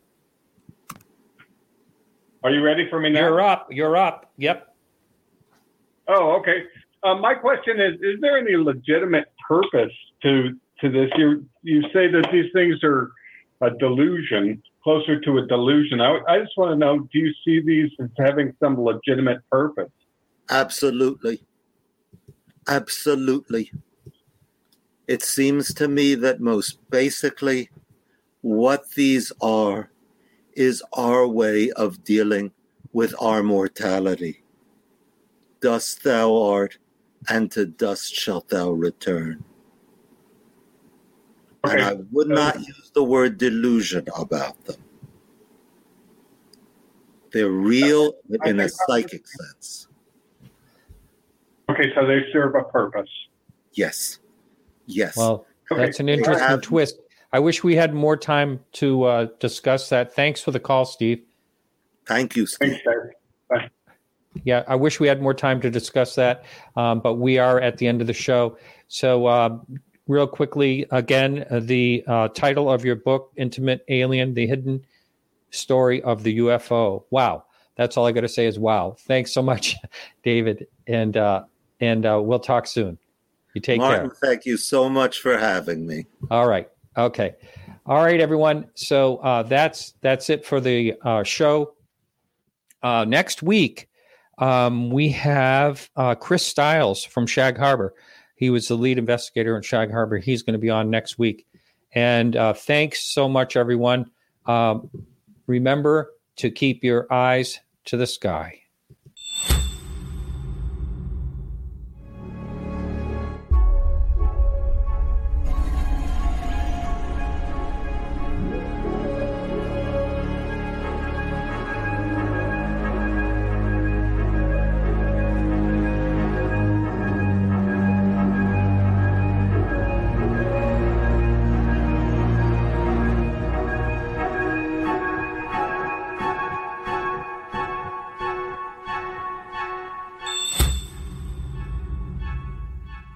Are you ready for me now? You're up. You're up. Yep. Oh, okay. Uh, my question is, is there any legitimate purpose to to this? You you say that these things are a delusion, closer to a delusion. I, I just want to know, do you see these as having some legitimate purpose? Absolutely. Absolutely. It seems to me that most basically what these are is our way of dealing with our mortality. Dust thou art, and to dust shalt thou return. Okay. And I would not use the word delusion about them. They're real in a psychic sense. Okay, so they serve a purpose. Yes. Yes. Well, okay. That's an interesting have, twist. I wish we had more time to uh, discuss that. Thanks for the call, Steve. Thank you, Steve. Thanks, Dave. Bye. Yeah, I wish we had more time to discuss that, um, but we are at the end of the show. So uh, real quickly, again, uh, the uh, title of your book, Intimate Alien, The Hidden Story of the U F O. Wow. That's all I got to say is wow. Thanks so much, David. And uh, and uh, we'll talk soon. You take Martin, care. Thank you so much for having me. All right. Okay. All right, everyone. So uh, that's that's it for the uh, show. Uh, next week, Um, we have uh, Chris Stiles from Shag Harbor. He was the lead investigator in Shag Harbor. He's going to be on next week. And uh, thanks so much, everyone. Um, remember to keep your eyes to the sky.